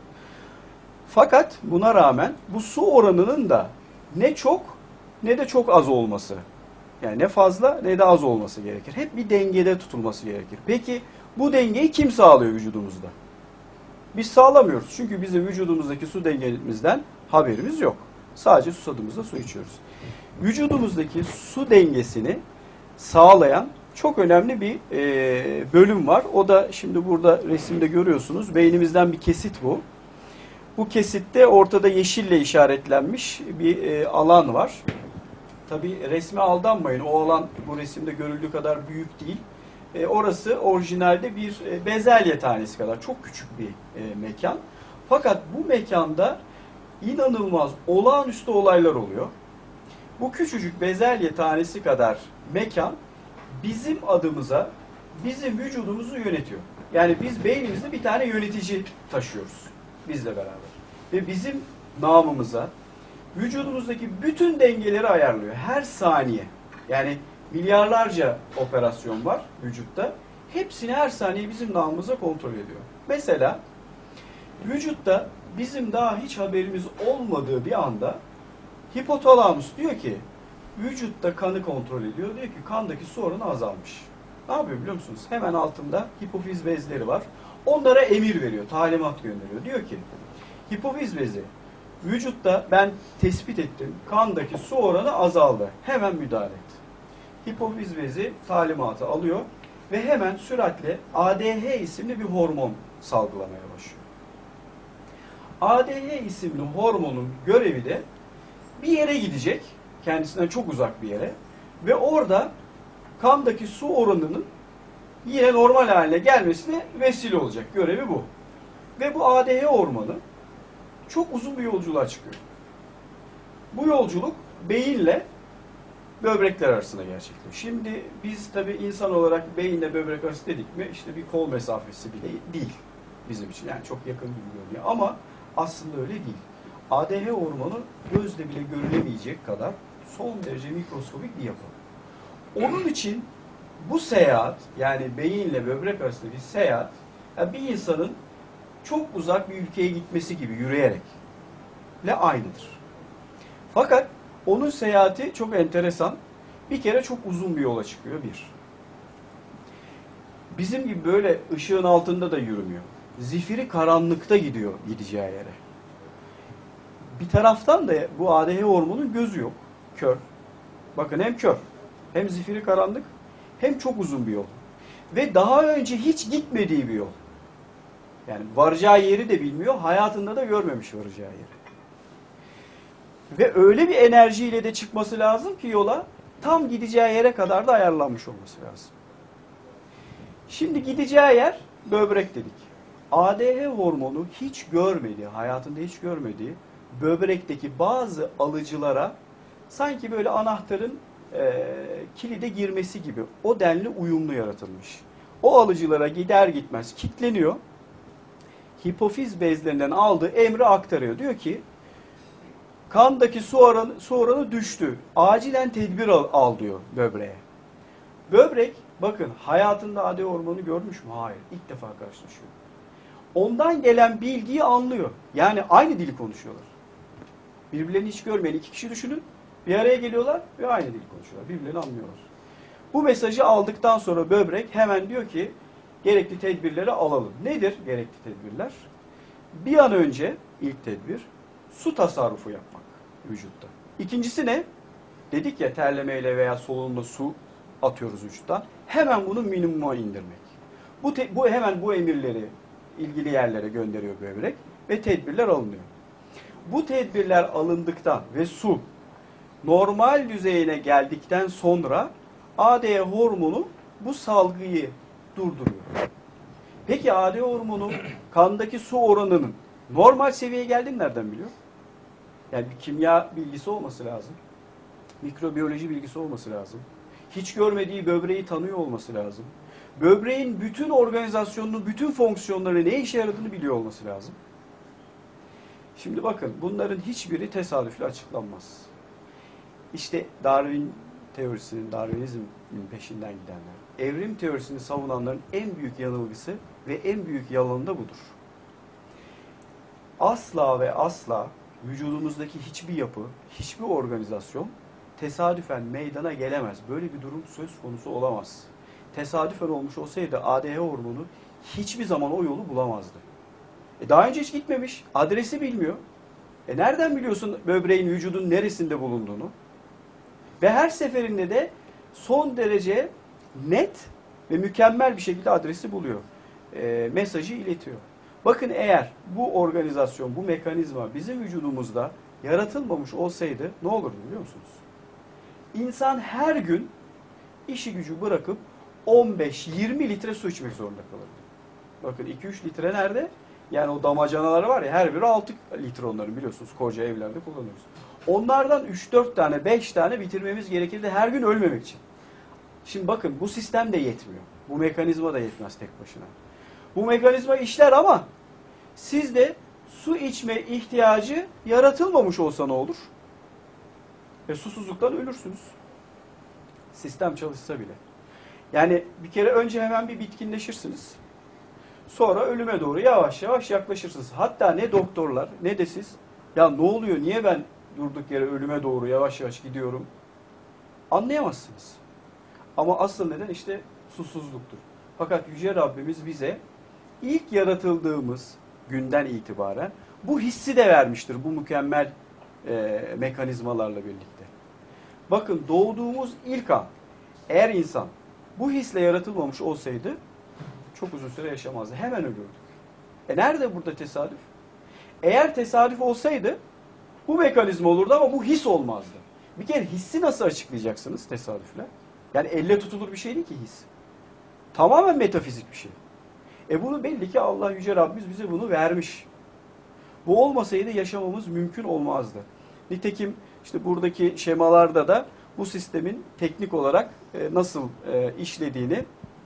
Fakat buna rağmen bu su oranının da ne çok ne de çok az olması, yani ne fazla ne de az olması gerekir. Hep bir dengede tutulması gerekir. Peki bu dengeyi kim sağlıyor vücudumuzda? Biz sağlamıyoruz. Çünkü bizim vücudumuzdaki su dengemizden haberimiz yok. Sadece susadığımızda su içiyoruz. Vücudumuzdaki su dengesini sağlayan çok önemli bir bölüm var. O da şimdi burada resimde görüyorsunuz. Beynimizden bir kesit bu. Bu kesitte ortada yeşille işaretlenmiş bir alan var. Tabii resme aldanmayın. O alan bu resimde görüldüğü kadar büyük değil. Orası orijinalde bir bezelye tanesi kadar çok küçük bir mekan. Fakat bu mekanda inanılmaz, olağanüstü olaylar oluyor. Bu küçücük bezelye tanesi kadar mekan bizim adımıza, bizim vücudumuzu yönetiyor. Yani biz beynimizde bir tane yönetici taşıyoruz bizle beraber. Ve bizim namımıza, vücudumuzdaki bütün dengeleri ayarlıyor. Her saniye. Yani milyarlarca operasyon var vücutta. Hepsini her saniye bizim namımıza kontrol ediyor. Mesela vücutta bizim daha hiç haberimiz olmadığı bir anda hipotalamus diyor ki vücutta kanı kontrol ediyor. Diyor ki kandaki su oranı azalmış. Ne yapıyor biliyor musunuz? Hemen altında hipofiz bezleri var. Onlara emir veriyor, talimat gönderiyor. Diyor ki hipofiz bezi vücutta ben tespit ettim. Kandaki su oranı azaldı. Hemen müdahale et. Hipofiz bezi talimatı alıyor ve hemen süratle ADH isimli bir hormon salgılamaya başlıyor. ADH isimli hormonun görevi de bir yere gidecek, kendisinden çok uzak bir yere ve orada kandaki su oranının yine normal haline gelmesine vesile olacak. Görevi bu. Ve bu ADH hormonu çok uzun bir yolculuğa çıkıyor. Bu yolculuk beyinle böbrekler arasında gerçekleşiyor. Şimdi biz tabii insan olarak beyinle böbrek arası dedik mi işte bir kol mesafesi bile değil bizim için. Yani çok yakın gibi görünüyor ama aslında öyle değil. ADH hormonu gözle bile görülemeyecek kadar son derece mikroskobik bir yapı. Onun için bu seyahat yani beyinle böbrek arasındaki seyahat yani bir insanın çok uzak bir ülkeye gitmesi gibi yürüyerek aynıdır. Fakat onun seyahati çok enteresan. Bir kere çok uzun bir yola çıkıyor bir. Bizim gibi böyle ışığın altında da yürümüyor. Zifiri karanlıkta gidiyor gideceği yere. Bir taraftan da bu ADH hormonun gözü yok. Kör. Bakın hem kör, hem zifiri karanlık, hem çok uzun bir yol. Ve daha önce hiç gitmediği bir yol. Yani varacağı yeri de bilmiyor, hayatında da görmemiş varacağı yeri. Ve öyle bir enerjiyle de çıkması lazım ki yola, tam gideceği yere kadar da ayarlanmış olması lazım. Şimdi gideceği yer böbrek dedik. ADH hormonu hiç görmediği, hayatında hiç görmediği böbrekteki bazı alıcılara sanki böyle anahtarın kilide girmesi gibi o denli uyumlu yaratılmış. O alıcılara gider gitmez kilitleniyor. Hipofiz bezlerinden aldığı emri aktarıyor. Diyor ki kandaki su oranı düştü. Acilen tedbir al diyor böbreğe. Böbrek bakın hayatında ADH hormonu görmüş mü? Hayır. İlk defa karşılaşıyor. Ondan gelen bilgiyi anlıyor. Yani aynı dili konuşuyorlar. Birbirlerini hiç görmeyen iki kişi düşünün. Bir araya geliyorlar ve aynı dili konuşuyorlar. Birbirlerini anlıyorlar. Bu mesajı aldıktan sonra böbrek hemen diyor ki gerekli tedbirleri alalım. Nedir gerekli tedbirler? Bir an önce ilk tedbir su tasarrufu yapmak vücutta. İkincisi ne? Dedik ya terlemeyle veya solunumla su atıyoruz vücuttan. Hemen bunu minimuma indirmek. Bu hemen bu emirleri ilgili yerlere gönderiyor böbrek ve tedbirler alınıyor. Bu tedbirler alındıktan ve su normal düzeyine geldikten sonra ADH hormonu bu salgıyı durduruyor. Peki ADH hormonu kandaki su oranının normal seviyeye geldiğini nereden biliyor? Yani bir kimya bilgisi olması lazım. Mikrobiyoloji bilgisi olması lazım. Hiç görmediği böbreği tanıyor olması lazım. Böbreğin bütün organizasyonunu, bütün fonksiyonları ne işe yaradığını biliyor olması lazım. Şimdi bakın bunların hiçbiri tesadüfle açıklanmaz. İşte Darwin teorisinin, Darwinizmin peşinden gidenler, evrim teorisini savunanların en büyük yanılgısı ve en büyük yalanı da budur. Asla ve asla vücudumuzdaki hiçbir yapı, hiçbir organizasyon tesadüfen meydana gelemez. Böyle bir durum söz konusu olamaz. Tesadüfen olmuş olsaydı ADH hormonu hiçbir zaman o yolu bulamazdı. Daha önce hiç gitmemiş, adresi bilmiyor. Nereden biliyorsun böbreğin vücudun neresinde bulunduğunu? Ve her seferinde de son derece net ve mükemmel bir şekilde adresi buluyor. Mesajı iletiyor. Bakın eğer bu organizasyon, bu mekanizma bizim vücudumuzda yaratılmamış olsaydı ne olurdu biliyor musunuz? İnsan her gün işi gücü bırakıp 15-20 litre su içmek zorunda kalırdı. Bakın 2-3 litre nerede? Yani o damacanalar var ya her biri 6 litre onların biliyorsunuz koca evlerde kullanıyoruz. Onlardan 3-4 tane 5 tane bitirmemiz gerekirdi her gün ölmemek için. Şimdi bakın bu sistem de yetmiyor. Bu mekanizma da yetmez tek başına. Bu mekanizma işler ama sizde su içme ihtiyacı yaratılmamış olsa ne olur? Susuzluktan ölürsünüz. Sistem çalışsa bile. Yani bir kere önce hemen bir bitkinleşirsiniz. Sonra ölüme doğru yavaş yavaş yaklaşırsınız. Hatta ne doktorlar ne de siz ya ne oluyor, niye ben durduk yere ölüme doğru yavaş yavaş gidiyorum anlayamazsınız. Ama asıl neden işte susuzluktur. Fakat Yüce Rabbimiz bize ilk yaratıldığımız günden itibaren bu hissi de vermiştir bu mükemmel mekanizmalarla birlikte. Bakın doğduğumuz ilk an eğer insan bu hisle yaratılmamış olsaydı çok uzun süre yaşamazdı. Hemen ölürdük. Nerede burada tesadüf? Eğer tesadüf olsaydı bu mekanizma olurdu ama bu his olmazdı. Bir kere hissi nasıl açıklayacaksınız tesadüfle? Yani elle tutulur bir şey değil ki his. Tamamen metafizik bir şey. Bunu belli ki Allah Yüce Rabbimiz bize bunu vermiş. Bu olmasaydı yaşamamız mümkün olmazdı. Nitekim işte buradaki şemalarda da bu sistemin teknik olarak nasıl işlediğini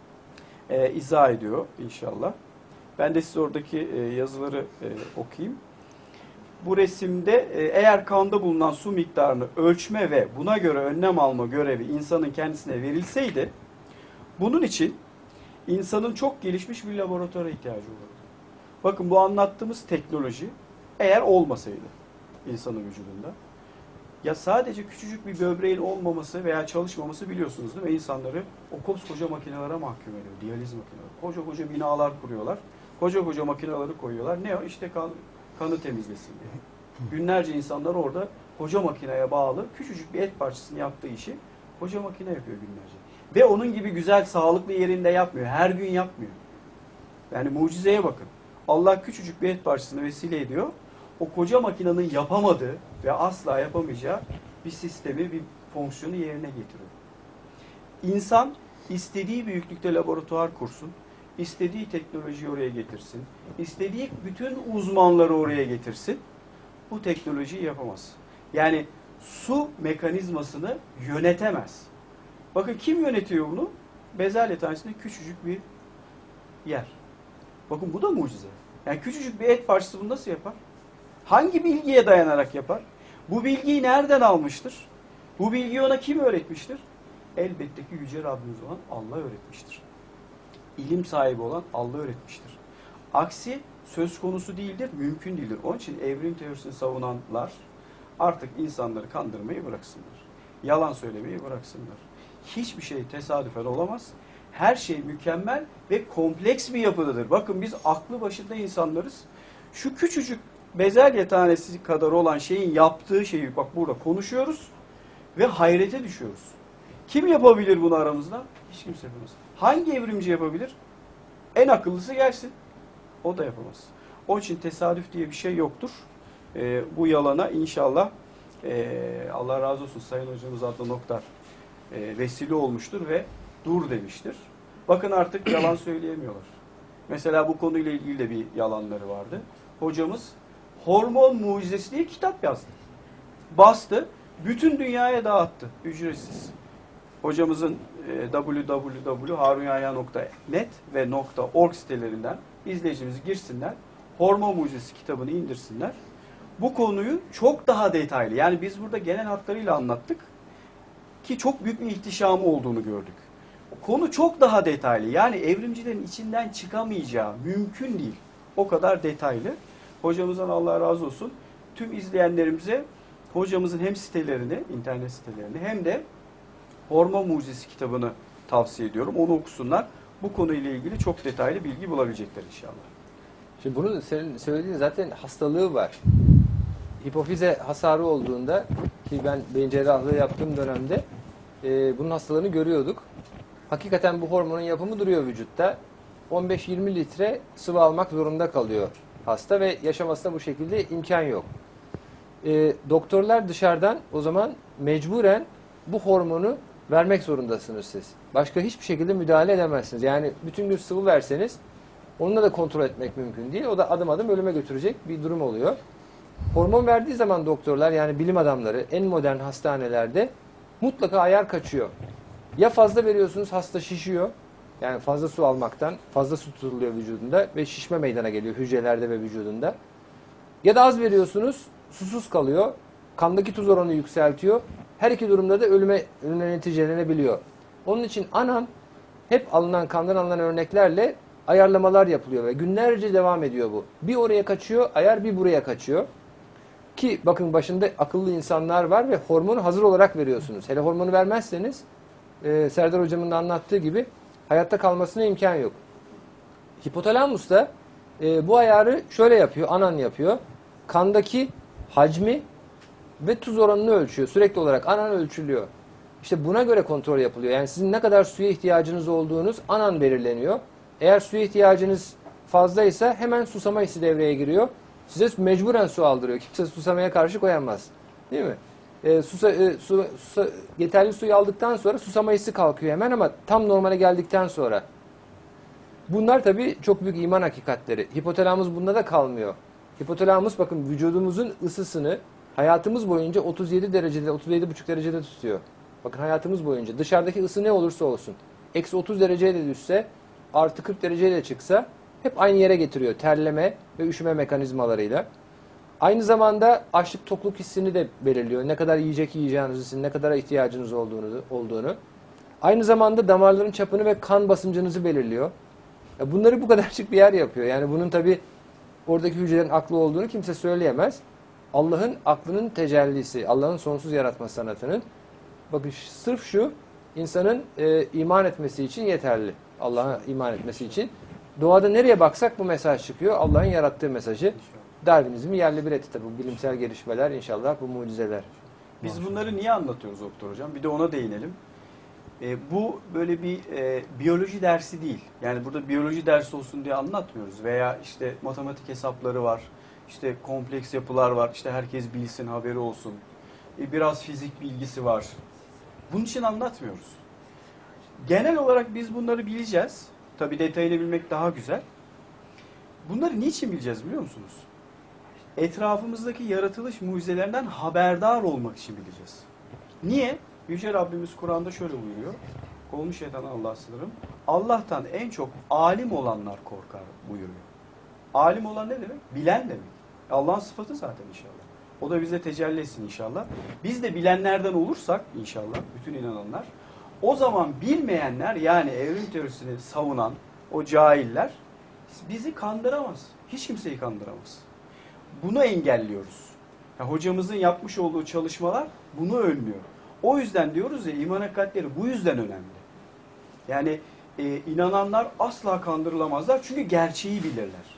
izah ediyor inşallah. Ben de size oradaki yazıları okuyayım. Bu resimde eğer kanda bulunan su miktarını ölçme ve buna göre önlem alma görevi insanın kendisine verilseydi, bunun için insanın çok gelişmiş bir laboratuvara ihtiyacı olurdu. Bakın bu anlattığımız teknoloji eğer olmasaydı insanın vücudunda, ya sadece küçücük bir böbreğin olmaması veya çalışmaması biliyorsunuz değil mi? İnsanları o koskoca makinelere mahkum ediyor. Diyaliz makineleri. Koca koca binalar kuruyorlar. Koca koca makineleri koyuyorlar. Ne o? İşte kanı temizlesin diye. Günlerce insanlar orada koca makineye bağlı küçücük bir et parçasını yaptığı işi koca makine yapıyor günlerce. Ve onun gibi güzel, sağlıklı yerinde yapmıyor. Her gün yapmıyor. Yani mucizeye bakın. Allah küçücük bir et parçasını vesile ediyor. O koca makinenin yapamadığı ve asla yapamayacağı bir sistemi, bir fonksiyonu yerine getiriyor. İnsan istediği büyüklükte laboratuvar kursun, istediği teknolojiyi oraya getirsin, istediği bütün uzmanları oraya getirsin, bu teknolojiyi yapamaz. Yani su mekanizmasını yönetemez. Bakın kim yönetiyor bunu? Bezelye tanesinde küçücük bir yer. Bakın bu da mucize. Yani küçücük bir et parçası bunu nasıl yapar? Hangi bilgiye dayanarak yapar? Bu bilgiyi nereden almıştır? Bu bilgiyi ona kim öğretmiştir? Elbette ki Yüce Rabbimiz olan Allah öğretmiştir. İlim sahibi olan Allah öğretmiştir. Aksi söz konusu değildir, mümkün değildir. Onun için evrim teorisini savunanlar artık insanları kandırmayı bıraksınlar. Yalan söylemeyi bıraksınlar. Hiçbir şey tesadüfen olamaz. Her şey mükemmel ve kompleks bir yapıdadır. Bakın biz aklı başında insanlarız. Şu küçücük bezelye tanesi kadar olan şeyin yaptığı şeyi bak burada konuşuyoruz ve hayrete düşüyoruz. Kim yapabilir bunu aramızda? Hiç kimse yapamaz. Hangi evrimci yapabilir? En akıllısı gelsin. O da yapamaz. Onun için tesadüf diye bir şey yoktur. Bu yalana inşallah Allah razı olsun Sayın Hocamız Adnan Oktar vesile olmuştur ve dur demiştir. Bakın artık yalan söyleyemiyorlar. Mesela bu konuyla ilgili de bir yalanları vardı. Hocamız Hormon Mucizesi diye kitap yazdı. Bastı. Bütün dünyaya dağıttı. Ücretsiz. Hocamızın www.harunyahya.net ve .org sitelerinden izleyicimiz girsinler. Hormon Mucizesi kitabını indirsinler. Bu konuyu çok daha detaylı. Yani biz burada genel hatlarıyla anlattık. Ki çok büyük bir ihtişamı olduğunu gördük. Konu çok daha detaylı. Yani evrimcilerin içinden çıkamayacağı mümkün değil. O kadar detaylı. Hocamızdan Allah razı olsun. Tüm izleyenlerimize hocamızın hem sitelerini, internet sitelerini hem de Hormon Mucizesi kitabını tavsiye ediyorum. Onu okusunlar. Bu konuyla ilgili çok detaylı bilgi bulabilecekler inşallah. Şimdi bunun senin söylediğin zaten hastalığı var. Hipofize hasarı olduğunda ki ben beyin cerrahlığı yaptığım dönemde bunun hastalığını görüyorduk. Hakikaten bu hormonun yapımı duruyor vücutta. 15-20 litre sıvı almak zorunda kalıyor hasta ve yaşamasına bu şekilde imkan yok. Doktorlar dışarıdan o zaman mecburen bu hormonu vermek zorundasınız siz. Başka hiçbir şekilde müdahale edemezsiniz. Yani bütün gün sıvı verseniz onunla da kontrol etmek mümkün değil. O da adım adım ölüme götürecek bir durum oluyor. Hormon verdiği zaman doktorlar yani bilim adamları en modern hastanelerde mutlaka ayar kaçıyor. Ya fazla veriyorsunuz hasta şişiyor. Yani fazla su almaktan fazla su tutuluyor vücudunda ve şişme meydana geliyor hücrelerde ve vücudunda. Ya da az veriyorsunuz susuz kalıyor. Kandaki tuz oranını yükseltiyor. Her iki durumda da ölüme neticelenebiliyor. Onun için anan hep kandan alınan örneklerle ayarlamalar yapılıyor ve günlerce devam ediyor bu. Bir oraya kaçıyor, ayar bir buraya kaçıyor. Ki bakın başında akıllı insanlar var ve hormonu hazır olarak veriyorsunuz. Hele hormonu vermezseniz Serdar hocamın da anlattığı gibi hayatta kalmasına imkan yok. Hipotalamus da bu ayarı şöyle yapıyor, anan yapıyor. Kandaki hacmi ve tuz oranını ölçüyor. Sürekli olarak anan ölçülüyor. İşte buna göre kontrol yapılıyor. Yani sizin ne kadar suya ihtiyacınız olduğunuz anan belirleniyor. Eğer suya ihtiyacınız fazlaysa hemen susama hissi devreye giriyor. Size mecburen su aldırıyor. Kimse susamaya karşı koyamaz. Değil mi? Yeterli suyu aldıktan sonra susama hissi kalkıyor hemen ama tam normale geldikten sonra. Bunlar tabii çok büyük iman hakikatleri. Hipotalamus bunda da kalmıyor. Hipotalamus bakın vücudumuzun ısısını hayatımız boyunca 37 derecede, 37,5 derecede tutuyor. Bakın hayatımız boyunca dışarıdaki ısı ne olursa olsun. Eksi 30 dereceye de düşse, artı 40 dereceye de çıksa hep aynı yere getiriyor. Terleme ve üşüme mekanizmalarıyla. Aynı zamanda açlık tokluk hissini de belirliyor. Ne kadar yiyecek yiyeceğinizi, ne kadar ihtiyacınız olduğunu. Aynı zamanda damarların çapını ve kan basıncınızı belirliyor. Bunları bu kadarcık bir yer yapıyor. Yani bunun tabii oradaki hücrelerin aklı olduğunu kimse söyleyemez. Allah'ın aklının tecellisi, Allah'ın sonsuz yaratma sanatının. Bakın sırf şu insanın iman etmesi için yeterli. Allah'a iman etmesi için. Doğada nereye baksak bu mesaj çıkıyor. Allah'ın yarattığı mesajı. Darwinizmi yerli bir etti tabii. Bu bilimsel gelişmeler inşallah, bu mucizeler. Biz bunları niye anlatıyoruz doktor hocam? Bir de ona değinelim. Bu böyle bir biyoloji dersi değil. Yani burada biyoloji dersi olsun diye anlatmıyoruz. Veya işte matematik hesapları var. İşte kompleks yapılar var. İşte herkes bilsin, haberi olsun. Biraz fizik bilgisi var. Bunun için anlatmıyoruz. Genel olarak biz bunları bileceğiz. Tabii detayını bilmek daha güzel. Bunları niçin bileceğiz biliyor musunuz? Etrafımızdaki yaratılış mucizelerinden haberdar olmak için bileceğiz. Niye? Yüce Rabbimiz Kur'an'da şöyle buyuruyor. Kovmuş şeytandan Allah'a sığınırım. Allah'tan en çok alim olanlar korkar buyuruyor. Alim olan ne demek? Bilen demek. Allah'ın sıfatı zaten inşallah. O da bize tecelli etsin inşallah. Biz de bilenlerden olursak inşallah, bütün inananlar, o zaman bilmeyenler, yani evrim teorisini savunan o cahiller bizi kandıramaz. Hiç kimseyi kandıramaz. Bunu engelliyoruz. Yani hocamızın yapmış olduğu çalışmalar bunu önlüyor. O yüzden diyoruz ya, iman hakikatleri bu yüzden önemli. Yani inananlar asla kandırılamazlar çünkü gerçeği bilirler.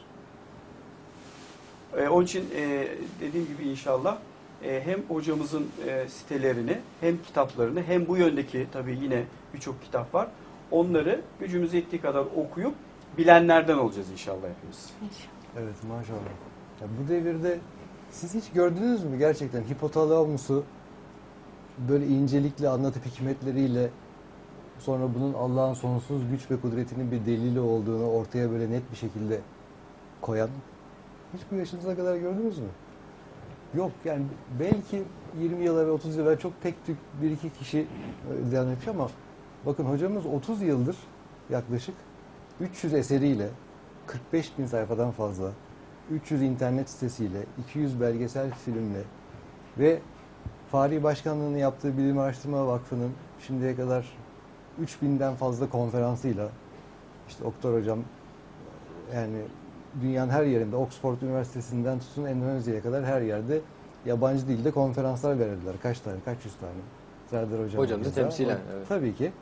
Onun için dediğim gibi inşallah hem hocamızın sitelerini, hem kitaplarını, hem bu yöndeki tabii yine birçok kitap var. Onları gücümüz yettiği kadar okuyup bilenlerden olacağız inşallah hepimiz. Evet, maşallah. Ya bu devirde siz hiç gördünüz mü gerçekten hipotalamusu böyle incelikle anlatıp hikmetleriyle, sonra bunun Allah'ın sonsuz güç ve kudretinin bir delili olduğunu ortaya böyle net bir şekilde koyan? Hiç bu yaşınıza kadar gördünüz mü? Yok yani, belki 20 yıl evvel, 30 yıl evvel çok tek tük bir iki kişi devam etmiş ama bakın hocamız 30 yıldır yaklaşık 300 eseriyle, 45 bin sayfadan fazla, 300 internet sitesiyle, 200 belgesel filmle ve Fahri Başkanlığı'nın yaptığı Bilim Araştırma Vakfı'nın şimdiye kadar 3000'den fazla konferansıyla, işte Oktar hocam yani dünyanın her yerinde, Oxford Üniversitesi'nden tutun Endonezya'ya kadar her yerde yabancı dilde konferanslar verirler. Kaç tane, kaç yüz tane. Serdar Hocamızı temsilen. Evet. Tabii ki.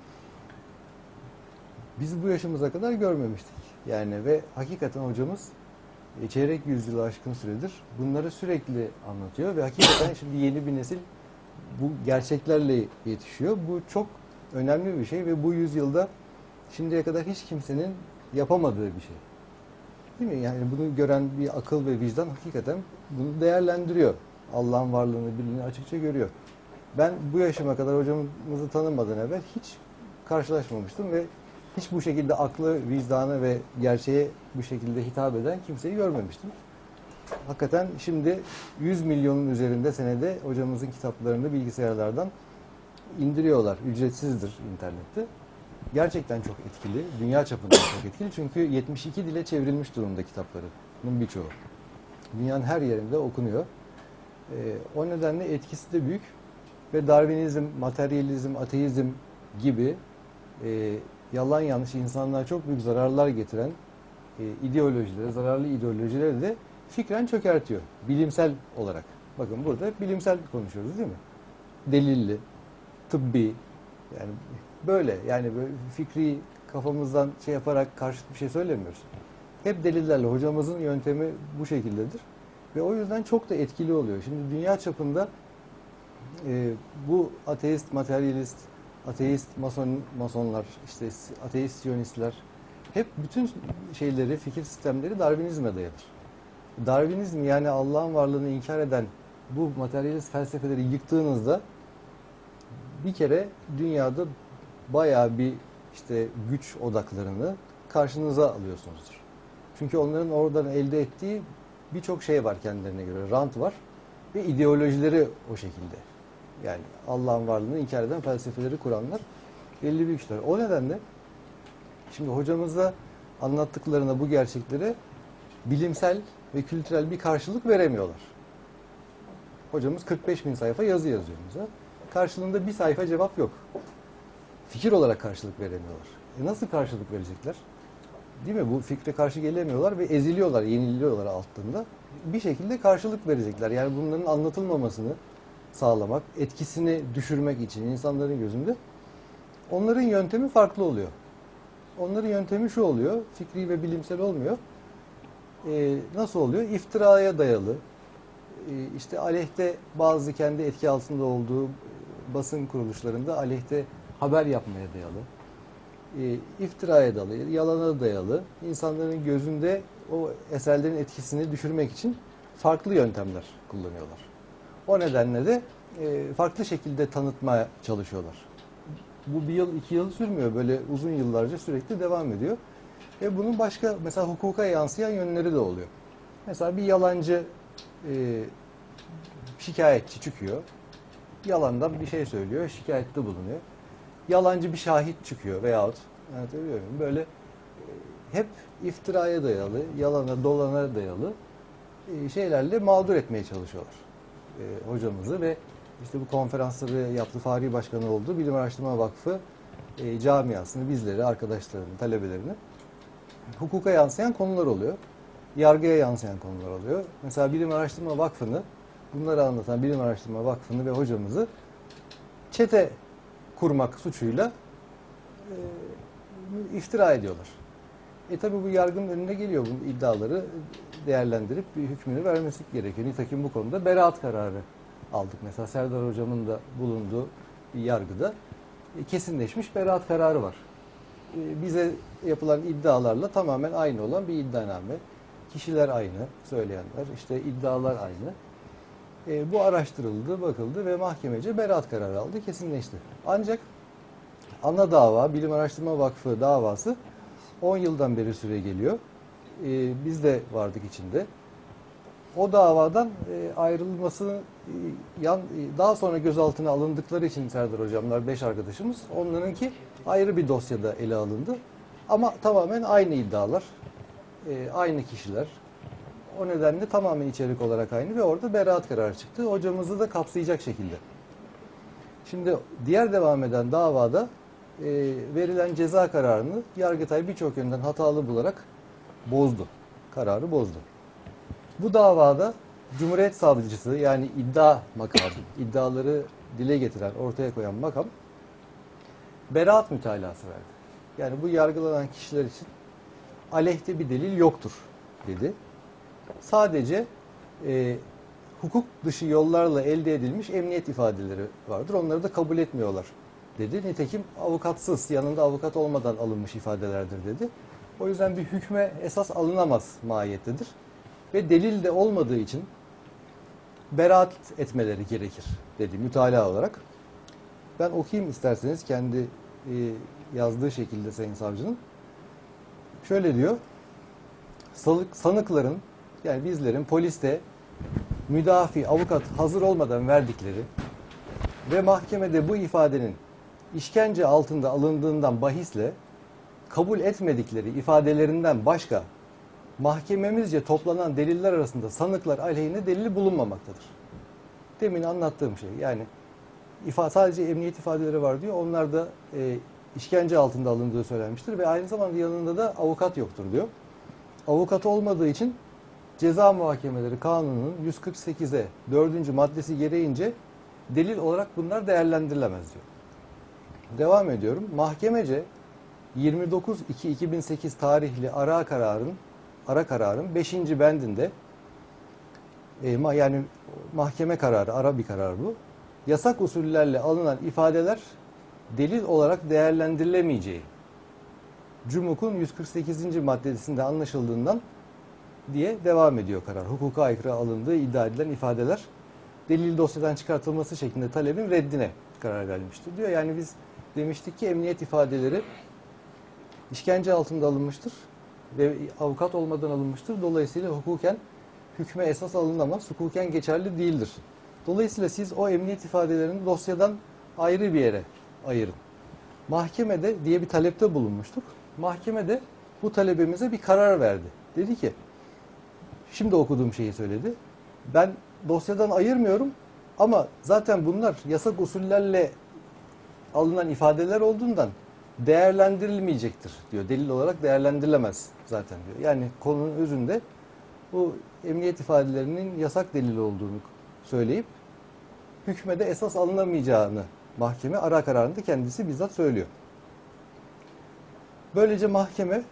Biz bu yaşımıza kadar görmemiştik. Yani ve hakikaten hocamız çeyrek yüzyılı aşkın süredir bunları sürekli anlatıyor ve hakikaten şimdi yeni bir nesil bu gerçeklerle yetişiyor. Bu çok önemli bir şey ve bu yüzyılda şimdiye kadar hiç kimsenin yapamadığı bir şey. Değil mi? Yani bunu gören bir akıl ve vicdan hakikaten bunu değerlendiriyor. Allah'ın varlığını, birliğini açıkça görüyor. Ben bu yaşıma kadar hocamızı tanımadan evvel hiç karşılaşmamıştım ve hiç bu şekilde aklı, vicdanı ve gerçeğe bu şekilde hitap eden kimseyi görmemiştim. Hakikaten şimdi 100 milyonun üzerinde senede hocamızın kitaplarını bilgisayarlardan indiriyorlar. Ücretsizdir internette. Gerçekten çok etkili. Dünya çapında çok etkili. Çünkü 72 dile çevrilmiş durumda kitapları. Bunun birçoğu. Dünyanın her yerinde okunuyor. O nedenle etkisi de büyük ve Darwinizm, materyalizm, ateizm gibi yalan yanlış insanlığa çok büyük zararlar getiren ideolojileri, zararlı ideolojileri de fikren çökertiyor. Bilimsel olarak. Bakın burada hep bilimsel konuşuyoruz değil mi? Delilli, tıbbi, yani böyle fikri kafamızdan şey yaparak karşıt bir şey söylemiyoruz. Hep delillerle. Hocamızın yöntemi bu şekildedir. Ve o yüzden çok da etkili oluyor. Şimdi dünya çapında bu ateist, materyalist, ateist masonlar, işte ateist siyonistler hep bütün şeyleri, fikir sistemleri Darwinizme dayanır. Darwinizm yani Allah'ın varlığını inkar eden bu materyalist felsefeleri yıktığınızda bir kere dünyada bayağı bir işte güç odaklarını karşınıza alıyorsunuzdur. Çünkü onların oradan elde ettiği birçok şey var kendilerine göre. Rant var ve ideolojileri o şekilde. Yani Allah'ın varlığını inkar eden felsefeleri kuranlar belli bir güçler. O nedenle şimdi hocamıza anlattıklarına bu gerçeklere bilimsel ve kültürel bir karşılık veremiyorlar. Hocamız 45 bin sayfa yazı yazıyor bize. Karşılığında bir sayfa cevap yok. Fikir olarak karşılık veremiyorlar. Nasıl karşılık verecekler? Değil mi? Bu fikre karşı gelemiyorlar ve eziliyorlar, yeniliyorlar altında. Bir şekilde karşılık verecekler. Yani bunların anlatılmamasını sağlamak, etkisini düşürmek için insanların gözünde. Onların yöntemi farklı oluyor. Onların yöntemi şu oluyor, fikri ve bilimsel olmuyor. Nasıl oluyor? İftiraya dayalı, işte aleyhte bazı kendi etki altında olduğu basın kuruluşlarında aleyhte haber yapmaya dayalı, iftiraya dayalı, yalana dayalı, insanların gözünde o eserlerin etkisini düşürmek için farklı yöntemler kullanıyorlar. O nedenle de farklı şekilde tanıtmaya çalışıyorlar. Bu 1 yıl, 2 yıl sürmüyor. Böyle uzun yıllarca sürekli devam ediyor. Ve bunun başka, mesela hukuka yansıyan yönleri de oluyor. Mesela bir yalancı şikayetçi çıkıyor. Yalandan bir şey söylüyor, şikayette bulunuyor. Yalancı bir şahit çıkıyor veyahut, anlatabiliyor muyum? Böyle hep iftiraya dayalı, yalana, dolana dayalı şeylerle mağdur etmeye çalışıyorlar hocamızı ve işte bu konferansları yaptı, Fahri Başkanı oldu. Bilim Araştırma Vakfı camiasını, bizleri, arkadaşlarını, talebelerini hukuka yansıyan konular oluyor. Yargıya yansıyan konular oluyor. Mesela Bilim Araştırma Vakfı'nı, bunları anlatan Bilim Araştırma Vakfı'nı ve hocamızı çete kurmak suçuyla iftira ediyorlar. Tabi bu yargının önüne geliyor, bu iddiaları değerlendirip bir hükmünü vermesi gerekiyor. Nitekim bu konuda beraat kararı aldık. Mesela Serdar Hocam'ın da bulunduğu bir yargıda kesinleşmiş beraat kararı var. Bize yapılan iddialarla tamamen aynı olan bir iddianame. Kişiler aynı, söyleyenler, işte iddialar aynı. Bu araştırıldı, bakıldı ve mahkemece beraat kararı aldı, kesinleşti. Ancak ana dava, Bilim Araştırma Vakfı davası 10 yıldan beri süre geliyor. Biz de vardık içinde. O davadan ayrılması daha sonra gözaltına alındıkları için Serdar Hocamlar, 5 arkadaşımız, onlarınki ayrı bir dosyada ele alındı. Ama tamamen aynı iddialar, aynı kişiler. O nedenle tamamen içerik olarak aynı ve orada beraat kararı çıktı. Hocamızı da kapsayacak şekilde. Şimdi diğer devam eden davada verilen ceza kararını Yargıtay birçok yönden hatalı bularak bozdu. Kararı bozdu. Bu davada Cumhuriyet Savcısı, yani iddia makamı, iddiaları dile getiren, ortaya koyan makam beraat mütalası verdi. Yani bu yargılanan kişiler için aleyhte bir delil yoktur dedi. Sadece hukuk dışı yollarla elde edilmiş emniyet ifadeleri vardır. Onları da kabul etmiyorlar dedi. Nitekim avukatsız, yanında avukat olmadan alınmış ifadelerdir dedi. O yüzden bir hükme esas alınamaz mahiyettedir. Ve delil de olmadığı için beraat etmeleri gerekir dedi mütalaa olarak. Ben okuyayım isterseniz kendi yazdığı şekilde Sayın Savcının. Şöyle diyor: sanıkların, yani bizlerin poliste müdafi, avukat hazır olmadan verdikleri ve mahkemede bu ifadenin işkence altında alındığından bahisle kabul etmedikleri ifadelerinden başka mahkememizce toplanan deliller arasında sanıklar aleyhine delil bulunmamaktadır. demin anlattığım şey. Yani sadece emniyet ifadeleri var diyor. Onlar da işkence altında alındığı söylenmiştir ve aynı zamanda yanında da avukat yoktur diyor. Avukat olmadığı için Ceza Muhakemeleri Kanunu'nun 148'e 4. maddesi gereğince delil olarak bunlar değerlendirilemez diyor. Devam ediyorum. Mahkemece 29.2.2008 tarihli ara kararın 5. bendinde yani mahkeme kararı, ara bir karar bu. Yasak usullerle alınan ifadeler delil olarak değerlendirilemeyeceği Cumhur'un 148. maddesinde anlaşıldığından diye devam ediyor karar. Hukuka aykırı alındığı iddia edilen ifadeler delil dosyadan çıkartılması şeklinde talebin reddine karar verilmiştir diyor. Yani biz demiştik ki emniyet ifadeleri işkence altında alınmıştır ve avukat olmadan alınmıştır. Dolayısıyla hukuken hükme esas alınamaz, hukuken geçerli değildir. Dolayısıyla siz o emniyet ifadelerini dosyadan ayrı bir yere ayırın. Mahkemede diye bir talepte bulunmuştuk. Mahkemede bu talebimize bir karar verdi. Dedi ki, şimdi okuduğum şeyi söyledi. Ben dosyadan ayırmıyorum ama zaten bunlar yasak usullerle alınan ifadeler olduğundan değerlendirilmeyecektir diyor. Delil olarak değerlendirilemez zaten diyor. Yani konunun özünde bu emniyet ifadelerinin yasak delil olduğunu söyleyip hükmede esas alınamayacağını mahkeme ara kararında kendisi bizzat söylüyor. Böylece mahkeme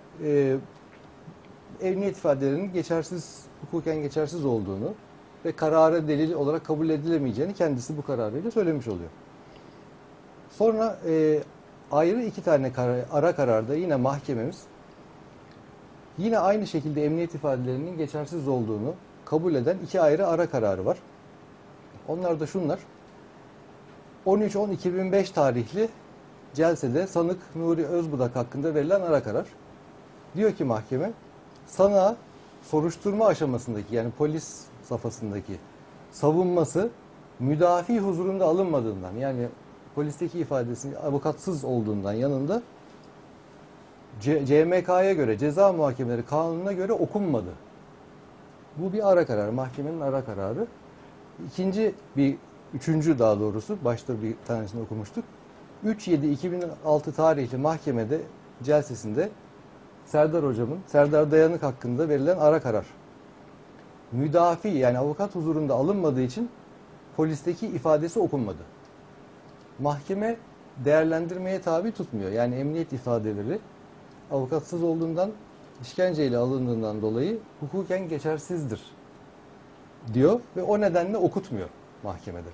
emniyet ifadelerinin hukuken geçersiz olduğunu ve kararı delil olarak kabul edilemeyeceğini kendisi bu kararıyla söylemiş oluyor. Sonra ayrı 2 tane ara kararda yine mahkememiz yine aynı şekilde emniyet ifadelerinin geçersiz olduğunu kabul eden 2 ayrı ara kararı var. Onlar da şunlar. 13.10.2005 tarihli celsede sanık Nuri Özbudak hakkında verilen ara karar. Diyor ki mahkeme, sanığa soruşturma aşamasındaki yani polis safhasındaki savunması müdafi huzurunda alınmadığından yani polisteki ifadesi avukatsız olduğundan yanında CMK'ya göre, Ceza Muhakemeleri Kanunu'na göre okunmadı. Bu bir ara karar, mahkemenin ara kararı. Üçüncü daha doğrusu, başta bir tanesini okumuştuk. 3.7.2006 tarihli mahkemede, celsesinde Serdar Dayanık hakkında verilen ara karar. Müdafi yani avukat huzurunda alınmadığı için polisteki ifadesi okunmadı. Mahkeme değerlendirmeye tabi tutmuyor. Yani emniyet ifadeleri avukatsız olduğundan, işkenceyle alındığından dolayı hukuken geçersizdir diyor ve o nedenle okutmuyor mahkemede.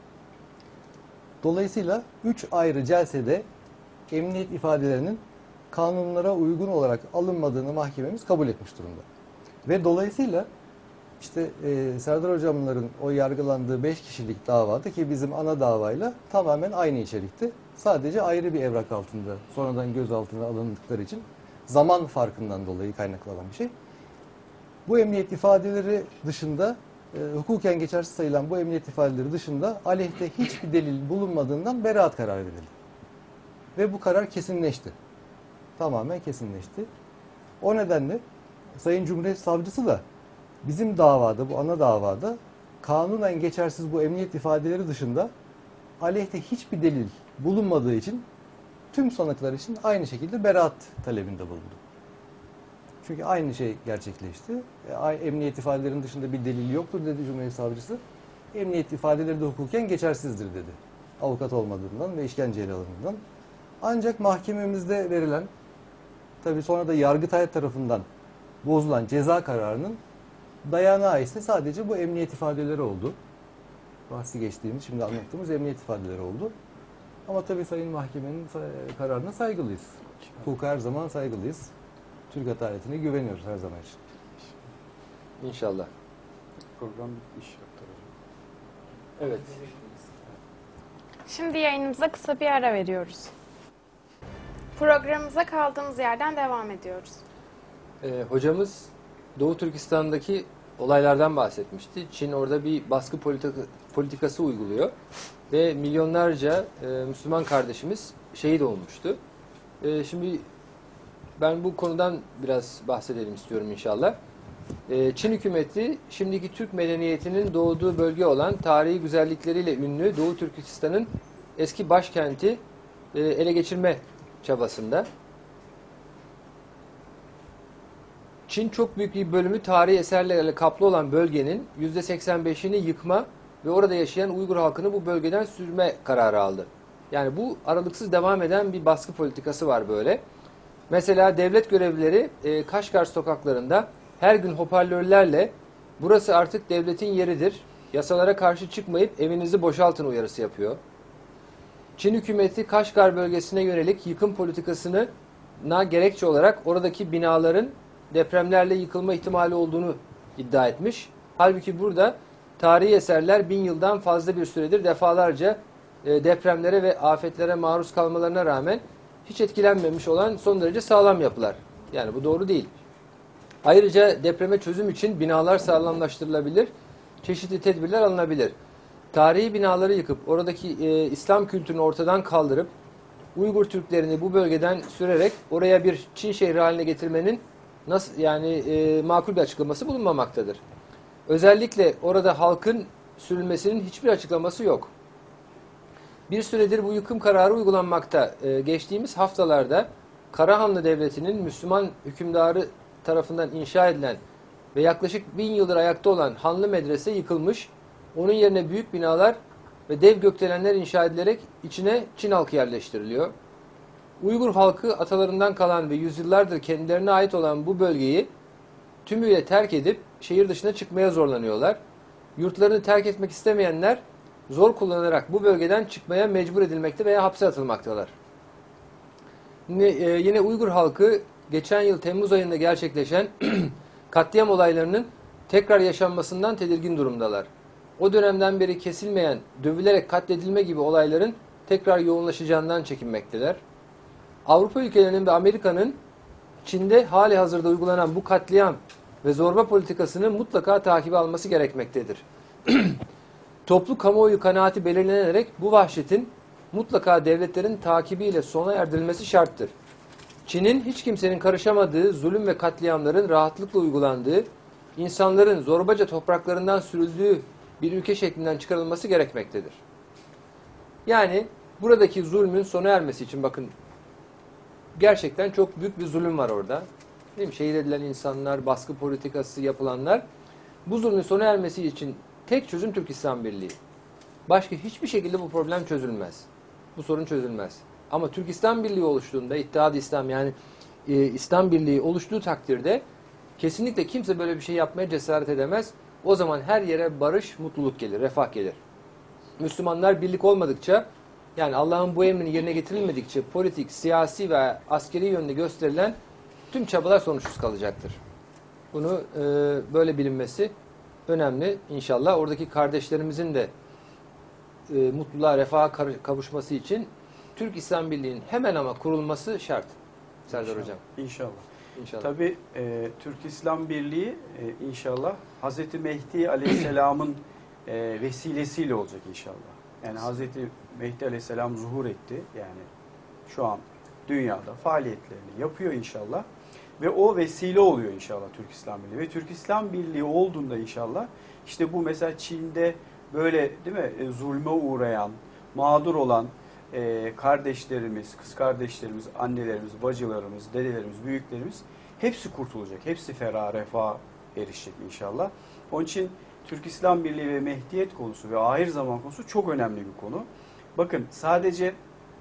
Dolayısıyla 3 ayrı celsede emniyet ifadelerinin kanunlara uygun olarak alınmadığını mahkememiz kabul etmiş durumda. Ve dolayısıyla işte Serdar Hocamların o yargılandığı 5 kişilik davada ki bizim ana davayla tamamen aynı içerikti. Sadece ayrı bir evrak altında, sonradan gözaltına alındıkları için zaman farkından dolayı kaynaklanan bir şey. Bu emniyet ifadeleri dışında, hukuken geçersiz sayılan bu emniyet ifadeleri dışında aleyhte hiçbir delil bulunmadığından beraat kararı verildi. Ve bu karar kesinleşti. Tamamen kesinleşti. O nedenle Sayın Cumhuriyet Savcısı da bizim davada, bu ana davada kanunen geçersiz bu emniyet ifadeleri dışında aleyhte hiçbir delil bulunmadığı için tüm sanıklar için aynı şekilde beraat talebinde bulundu. Çünkü aynı şey gerçekleşti. Emniyet ifadelerinin dışında bir delil yoktur dedi Cumhuriyet Savcısı. Emniyet ifadeleri de hukuken geçersizdir dedi. Avukat olmadığından ve işkenceyle alındığından. Ancak mahkememizde verilen, tabii sonra da Yargıtay tarafından bozulan ceza kararının dayanağı ise sadece bu emniyet ifadeleri oldu. Bahsi geçtiğimiz, şimdi anlattığımız emniyet ifadeleri oldu. Ama tabii Sayın Mahkemenin kararına saygılıyız. Hukuka her zaman saygılıyız. Türk adaletine güveniyoruz her zaman için. İnşallah. Program bitmiş. Doktor Hocam. Evet. Şimdi yayınımıza kısa bir ara veriyoruz. Programımıza kaldığımız yerden devam ediyoruz. Hocamız Doğu Türkistan'daki olaylardan bahsetmişti. Çin orada bir baskı politikası uyguluyor. Ve milyonlarca Müslüman kardeşimiz şehit olmuştu. Şimdi ben bu konudan biraz bahsedelim istiyorum inşallah. Çin hükümeti şimdiki Türk medeniyetinin doğduğu bölge olan tarihi güzellikleriyle ünlü Doğu Türkistan'ın eski başkenti ele geçirme çabasında. Çin çok büyük bir bölümü tarihi eserlerle kaplı olan bölgenin %85'ini yıkma ve orada yaşayan Uygur halkını bu bölgeden sürme kararı aldı. Yani bu aralıksız devam eden bir baskı politikası var böyle. Mesela devlet görevlileri Kaşgar sokaklarında her gün hoparlörlerle burası artık devletin yeridir, yasalara karşı çıkmayıp evinizi boşaltın uyarısı yapıyor. Çin hükümeti Kaşgar bölgesine yönelik yıkım politikasına gerekçe olarak oradaki binaların depremlerle yıkılma ihtimali olduğunu iddia etmiş. Halbuki burada tarihi eserler 1000 yıldan fazla bir süredir defalarca depremlere ve afetlere maruz kalmalarına rağmen hiç etkilenmemiş olan son derece sağlam yapılar. Yani bu doğru değil. Ayrıca depreme çözüm için binalar sağlamlaştırılabilir, çeşitli tedbirler alınabilir. Tarihi binaları yıkıp oradaki İslam kültürünü ortadan kaldırıp Uygur Türklerini bu bölgeden sürerek oraya bir Çin şehri haline getirmenin nasıl makul bir açıklaması bulunmamaktadır. Özellikle orada halkın sürülmesinin hiçbir açıklaması yok. Bir süredir bu yıkım kararı uygulanmakta. Geçtiğimiz haftalarda Karahanlı Devleti'nin Müslüman hükümdarı tarafından inşa edilen ve yaklaşık 1000 yıldır ayakta olan Hanlı Medrese yıkılmış. Onun yerine büyük binalar ve dev gökdelenler inşa edilerek içine Çin halkı yerleştiriliyor. Uygur halkı atalarından kalan ve yüzyıllardır kendilerine ait olan bu bölgeyi tümüyle terk edip şehir dışına çıkmaya zorlanıyorlar. Yurtlarını terk etmek istemeyenler zor kullanarak bu bölgeden çıkmaya mecbur edilmekte veya hapse atılmaktalar. Yine Uygur halkı geçen yıl Temmuz ayında gerçekleşen katliam olaylarının tekrar yaşanmasından tedirgin durumdalar. O dönemden beri kesilmeyen, dövülerek katledilme gibi olayların tekrar yoğunlaşacağından çekinmekteler. Avrupa ülkelerinin ve Amerika'nın Çin'de hali hazırda uygulanan bu katliam ve zorba politikasını mutlaka takibe alması gerekmektedir. Toplu kamuoyu kanaati belirlenerek bu vahşetin mutlaka devletlerin takibiyle sona erdirilmesi şarttır. Çin'in hiç kimsenin karışamadığı zulüm ve katliamların rahatlıkla uygulandığı, insanların zorbaca topraklarından sürüldüğü bir ülke şeklinden çıkarılması gerekmektedir. Yani buradaki zulmün sona ermesi için bakın gerçekten çok büyük bir zulüm var orada. Değil mi? Şehit edilen insanlar, baskı politikası yapılanlar. Bu zulmün sona ermesi için tek çözüm Türk İslam Birliği. Başka hiçbir şekilde bu problem çözülmez. Bu sorun çözülmez. Ama Türk İslam Birliği oluştuğunda, İttihad-ı İslam yani İslam Birliği oluştuğu takdirde kesinlikle kimse böyle bir şey yapmaya cesaret edemez. O zaman her yere barış, mutluluk gelir, refah gelir. Müslümanlar birlik olmadıkça, yani Allah'ın bu emrini yerine getirilmedikçe politik, siyasi ve askeri yönde gösterilen tüm çabalar sonuçsuz kalacaktır. Bunu böyle bilinmesi önemli. İnşallah oradaki kardeşlerimizin de mutluluğa, refaha kavuşması için Türk İslam Birliği'nin hemen ama kurulması şart. Serdar İnşallah. Hocam. İnşallah. İnşallah. Tabii Türk İslam Birliği inşallah Hazreti Mehdi Aleyhisselam'ın vesilesiyle olacak inşallah. Yani Hazreti Mehdi Aleyhisselam zuhur etti. Yani şu an dünyada faaliyetlerini yapıyor inşallah. Ve o vesile oluyor inşallah Türk İslam Birliği. Ve Türk İslam Birliği olduğunda inşallah işte bu mesela Çin'de böyle değil mi zulme uğrayan, mağdur olan kardeşlerimiz, kız kardeşlerimiz, annelerimiz, bacılarımız, dedelerimiz, büyüklerimiz hepsi kurtulacak. Hepsi ferah, refah erişecek inşallah. Onun için Türk İslam Birliği ve Mehdiyet konusu ve ahir zaman konusu çok önemli bir konu. Bakın sadece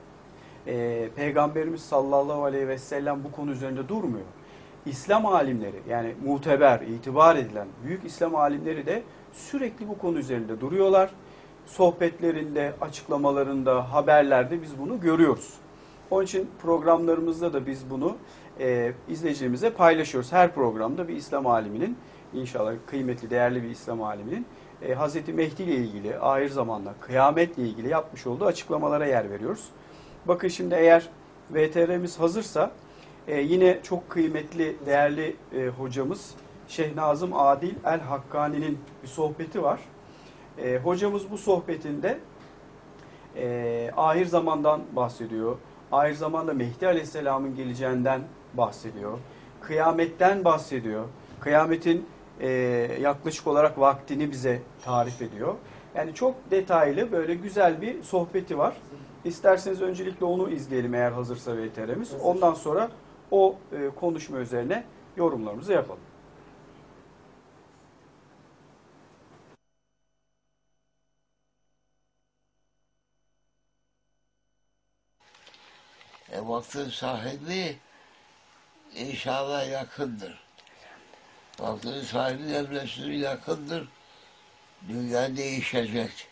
Peygamberimiz sallallahu aleyhi ve sellem bu konu üzerinde durmuyor. İslam alimleri yani muteber, itibar edilen büyük İslam alimleri de sürekli bu konu üzerinde duruyorlar. Sohbetlerinde, açıklamalarında, haberlerde biz bunu görüyoruz. Onun için programlarımızda da biz bunu izleyicilerimize paylaşıyoruz. Her programda bir İslam aliminin, inşallah kıymetli, değerli bir İslam aliminin Hz. Mehdi ile ilgili, ahir zamanda, kıyametle ilgili yapmış olduğu açıklamalara yer veriyoruz. Bakın şimdi eğer VTR'miz hazırsa yine çok kıymetli, değerli hocamız Şeyh Nazım Adil El-Hakkani'nin bir sohbeti var. Hocamız bu sohbetinde ahir zamandan bahsediyor. Ahir zamanda Mehdi Aleyhisselam'ın geleceğinden bahsediyor. Kıyametten bahsediyor. Kıyametin yaklaşık olarak vaktini bize tarif ediyor. Yani çok detaylı böyle güzel bir sohbeti var. İsterseniz öncelikle onu izleyelim eğer hazırsa VTR'miz. Ondan sonra o konuşma üzerine yorumlarımızı yapalım. Vaktin sahibi inşallah yakındır. Vaktin sahibi devletleri yakındır. Dünya değişecek.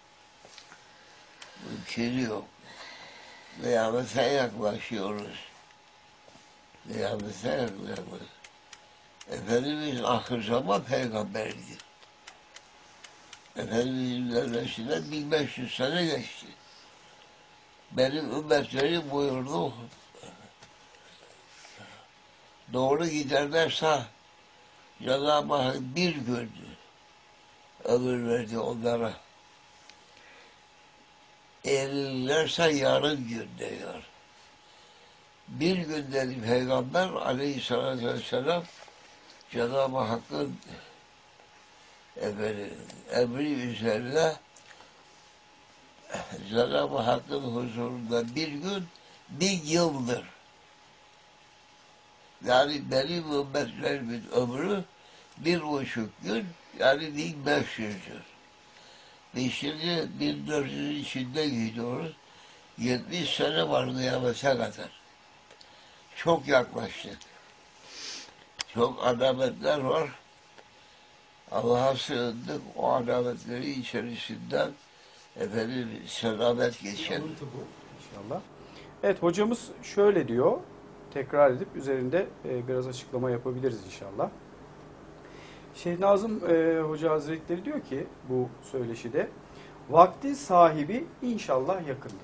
Mümkün yok. Kıyamete yaklaşıyoruz. Kıyamete yaklaşıyoruz. Efendimiz ahir zaman peygamberdir. Efendimizin devletinden 1500 sene geçti. Benim ümmetlerim buyurdu. Doğru giderlerse Cenab-ı Hak bir gün ömür verdi onlara. Eğilirlerse yarın gün diyor. Bir gün dedi Peygamber aleyhissalatü vesselam Cenab-ı Hakk'ın emri üzerine Cenab-ı Hakk'ın huzurunda bir gün 1000 yıldır. Yani benim ümmetlerimin ömrü 1,5 gün, yani 1500'dür. Biz şimdi 1400'ün içinde gidiyoruz. 70 sene var kıyamete kadar. Çok yaklaştık. Çok alametler var. Allah'a sığındık. O alametleri içerisinden selamet geçelim. İnşallah. Evet, hocamız şöyle diyor. Tekrar edip üzerinde biraz açıklama yapabiliriz inşallah. Şeyh Nazım Hoca Hazretleri diyor ki bu söyleşide vaktin sahibi inşallah yakındır.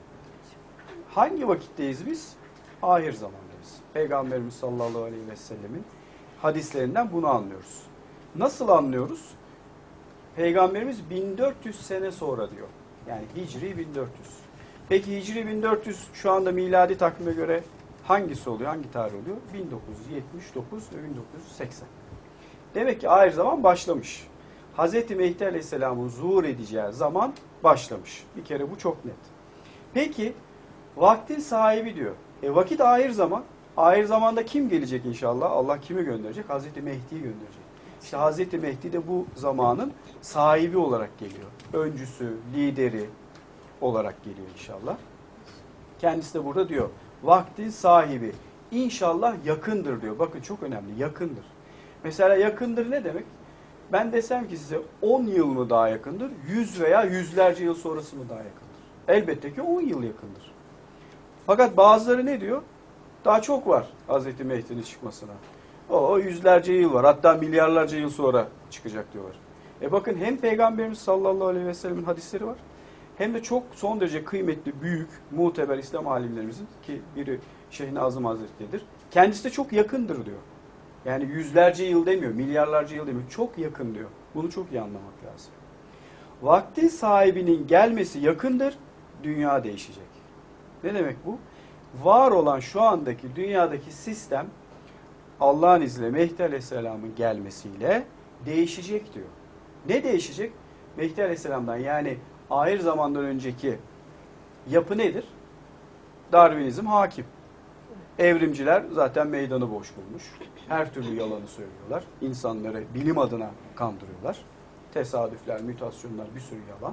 Hangi vakitteyiz biz? Ahir zamandayız. Peygamberimiz sallallahu aleyhi ve sellemin hadislerinden bunu anlıyoruz. Nasıl anlıyoruz? Peygamberimiz 1400 sene sonra diyor. Yani Hicri 1400. Peki Hicri 1400 şu anda miladi takvime göre hangisi oluyor? Hangi tarih oluyor? 1979 ve 1980. Demek ki ahir zaman başlamış. Hz. Mehdi Aleyhisselam'ın zuhur edeceği zaman başlamış. Bir kere bu çok net. Peki vaktin sahibi diyor. Vakit ahir zaman. Ahir zamanda kim gelecek inşallah? Allah kimi gönderecek? Hz. Mehdi'yi gönderecek. İşte Hz. Mehdi de bu zamanın sahibi olarak geliyor. Öncüsü, lideri olarak geliyor inşallah. Kendisi de burada diyor. Vaktin sahibi inşallah yakındır diyor. Bakın çok önemli. Yakındır. Mesela yakındır ne demek? Ben desem ki size 10 yıl mı daha yakındır? 100 veya yüzlerce yıl sonrası mı daha yakındır? Elbette ki 10 yıl yakındır. Fakat bazıları ne diyor? Daha çok var Hazreti Mehdi'nin çıkmasına. O yüzlerce yıl var. Hatta milyarlarca yıl sonra çıkacak diyorlar. Bakın hem Peygamberimiz sallallahu aleyhi ve sellemin hadisleri var. Hem de çok son derece kıymetli, büyük, muteber İslam alimlerimizin ki biri Şeyh Nazım Hazretleri'dir. Kendisi de çok yakındır diyor. Yani yüzlerce yıl demiyor, milyarlarca yıl demiyor. Çok yakın diyor. Bunu çok iyi anlamak lazım. Vakti sahibinin gelmesi yakındır, dünya değişecek. Ne demek bu? Var olan şu andaki dünyadaki sistem Allah'ın izniyle Mehdi Aleyhisselam'ın gelmesiyle değişecek diyor. Ne değişecek? Mehdi Aleyhisselam'dan yani ahir zamandan önceki yapı nedir? Darwinizm hakim. Evrimciler zaten meydanı boş bulmuş. Her türlü yalanı söylüyorlar. İnsanları bilim adına kandırıyorlar. Tesadüfler, mütasyonlar, bir sürü yalan.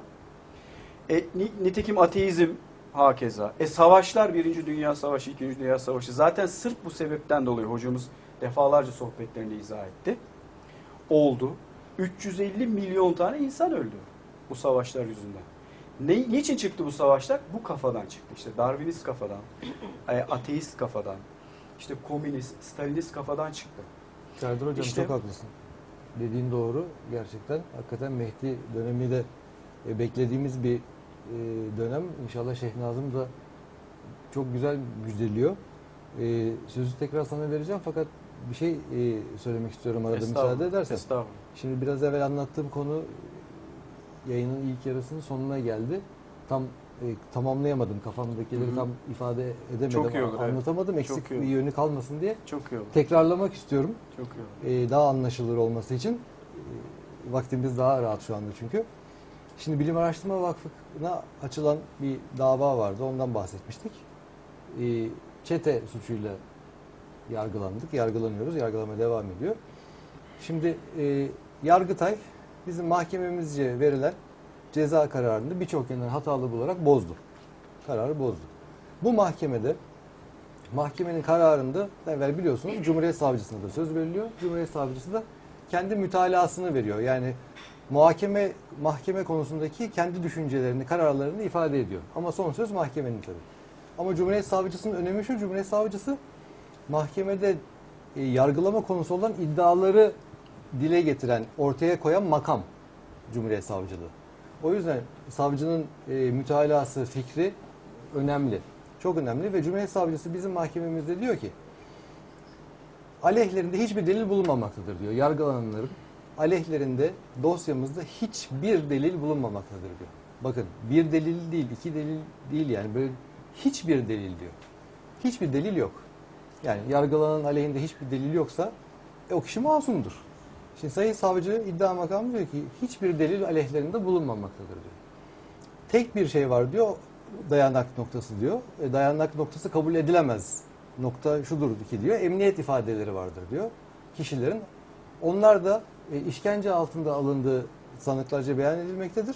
Nitekim ateizm hakeza. Savaşlar, Birinci Dünya Savaşı, İkinci Dünya Savaşı zaten sırf bu sebepten dolayı hocamız defalarca sohbetlerinde izah etti. Oldu. 350 milyon tane insan öldü bu savaşlar yüzünden. Niçin çıktı bu savaşlar? Bu kafadan çıktı. İşte Darwinist kafadan, ateist kafadan, işte komünist, Stalinist kafadan çıktı. Serdar Hocam İşte, çok haklısın. Dediğin doğru. Gerçekten hakikaten Mehdi dönemi de beklediğimiz bir dönem. İnşallah Şeyh Nazım da çok güzel müjdeliyor. Sözü tekrar sana vereceğim fakat bir şey söylemek istiyorum arada müsaade edersen. Estağfurullah. Şimdi biraz evvel anlattığım konu yayının ilk yarısının sonuna geldi. Tam tamamlayamadım. Kafamdakileri tam ifade edemedim. Çok iyi olur, evet. Anlatamadım. Eksik Çok iyi bir olur. yönü kalmasın diye. Çok iyi olur. Tekrarlamak istiyorum. Çok iyi olur. Daha anlaşılır olması için. Vaktimiz daha rahat şu anda çünkü. Şimdi Bilim Araştırma Vakfı'na açılan bir dava vardı. Ondan bahsetmiştik. Çete suçuyla yargılandık. Yargılanıyoruz. Yargılama devam ediyor. Şimdi Yargıtay bizim mahkememizce verilen ceza kararını birçok yönden hatalı bularak bozdu. Kararı bozdu. Bu mahkemede mahkemenin kararında evvel biliyorsunuz Cumhuriyet Savcısına da söz veriliyor. Cumhuriyet Savcısı da kendi mütalasını veriyor. Yani mahkeme konusundaki kendi düşüncelerini, kararlarını ifade ediyor. Ama son söz mahkemenin tabii. Ama Cumhuriyet Savcısının önemi şu, Cumhuriyet Savcısı mahkemede yargılama konusu olan iddiaları dile getiren, ortaya koyan makam Cumhuriyet Savcılığı. O yüzden savcının mütalası, fikri önemli. Çok önemli ve Cumhuriyet Savcısı bizim mahkememizde diyor ki aleyhlerinde hiçbir delil bulunmamaktadır diyor. Yargılananların aleyhlerinde dosyamızda hiçbir delil bulunmamaktadır diyor. Bakın bir delil değil, iki delil değil yani böyle hiçbir delil diyor. Hiçbir delil yok. Yani yargılanan aleyhinde hiçbir delil yoksa o kişi masumdur. Şimdi Sayın Savcı iddia makamı diyor ki hiçbir delil aleyhlerinde bulunmamaktadır diyor. Tek bir şey var diyor, dayanak noktası diyor. Dayanak noktası kabul edilemez. Nokta şudur ki diyor, emniyet ifadeleri vardır diyor. Kişilerin onlar da işkence altında alındığı sanıklarca beyan edilmektedir.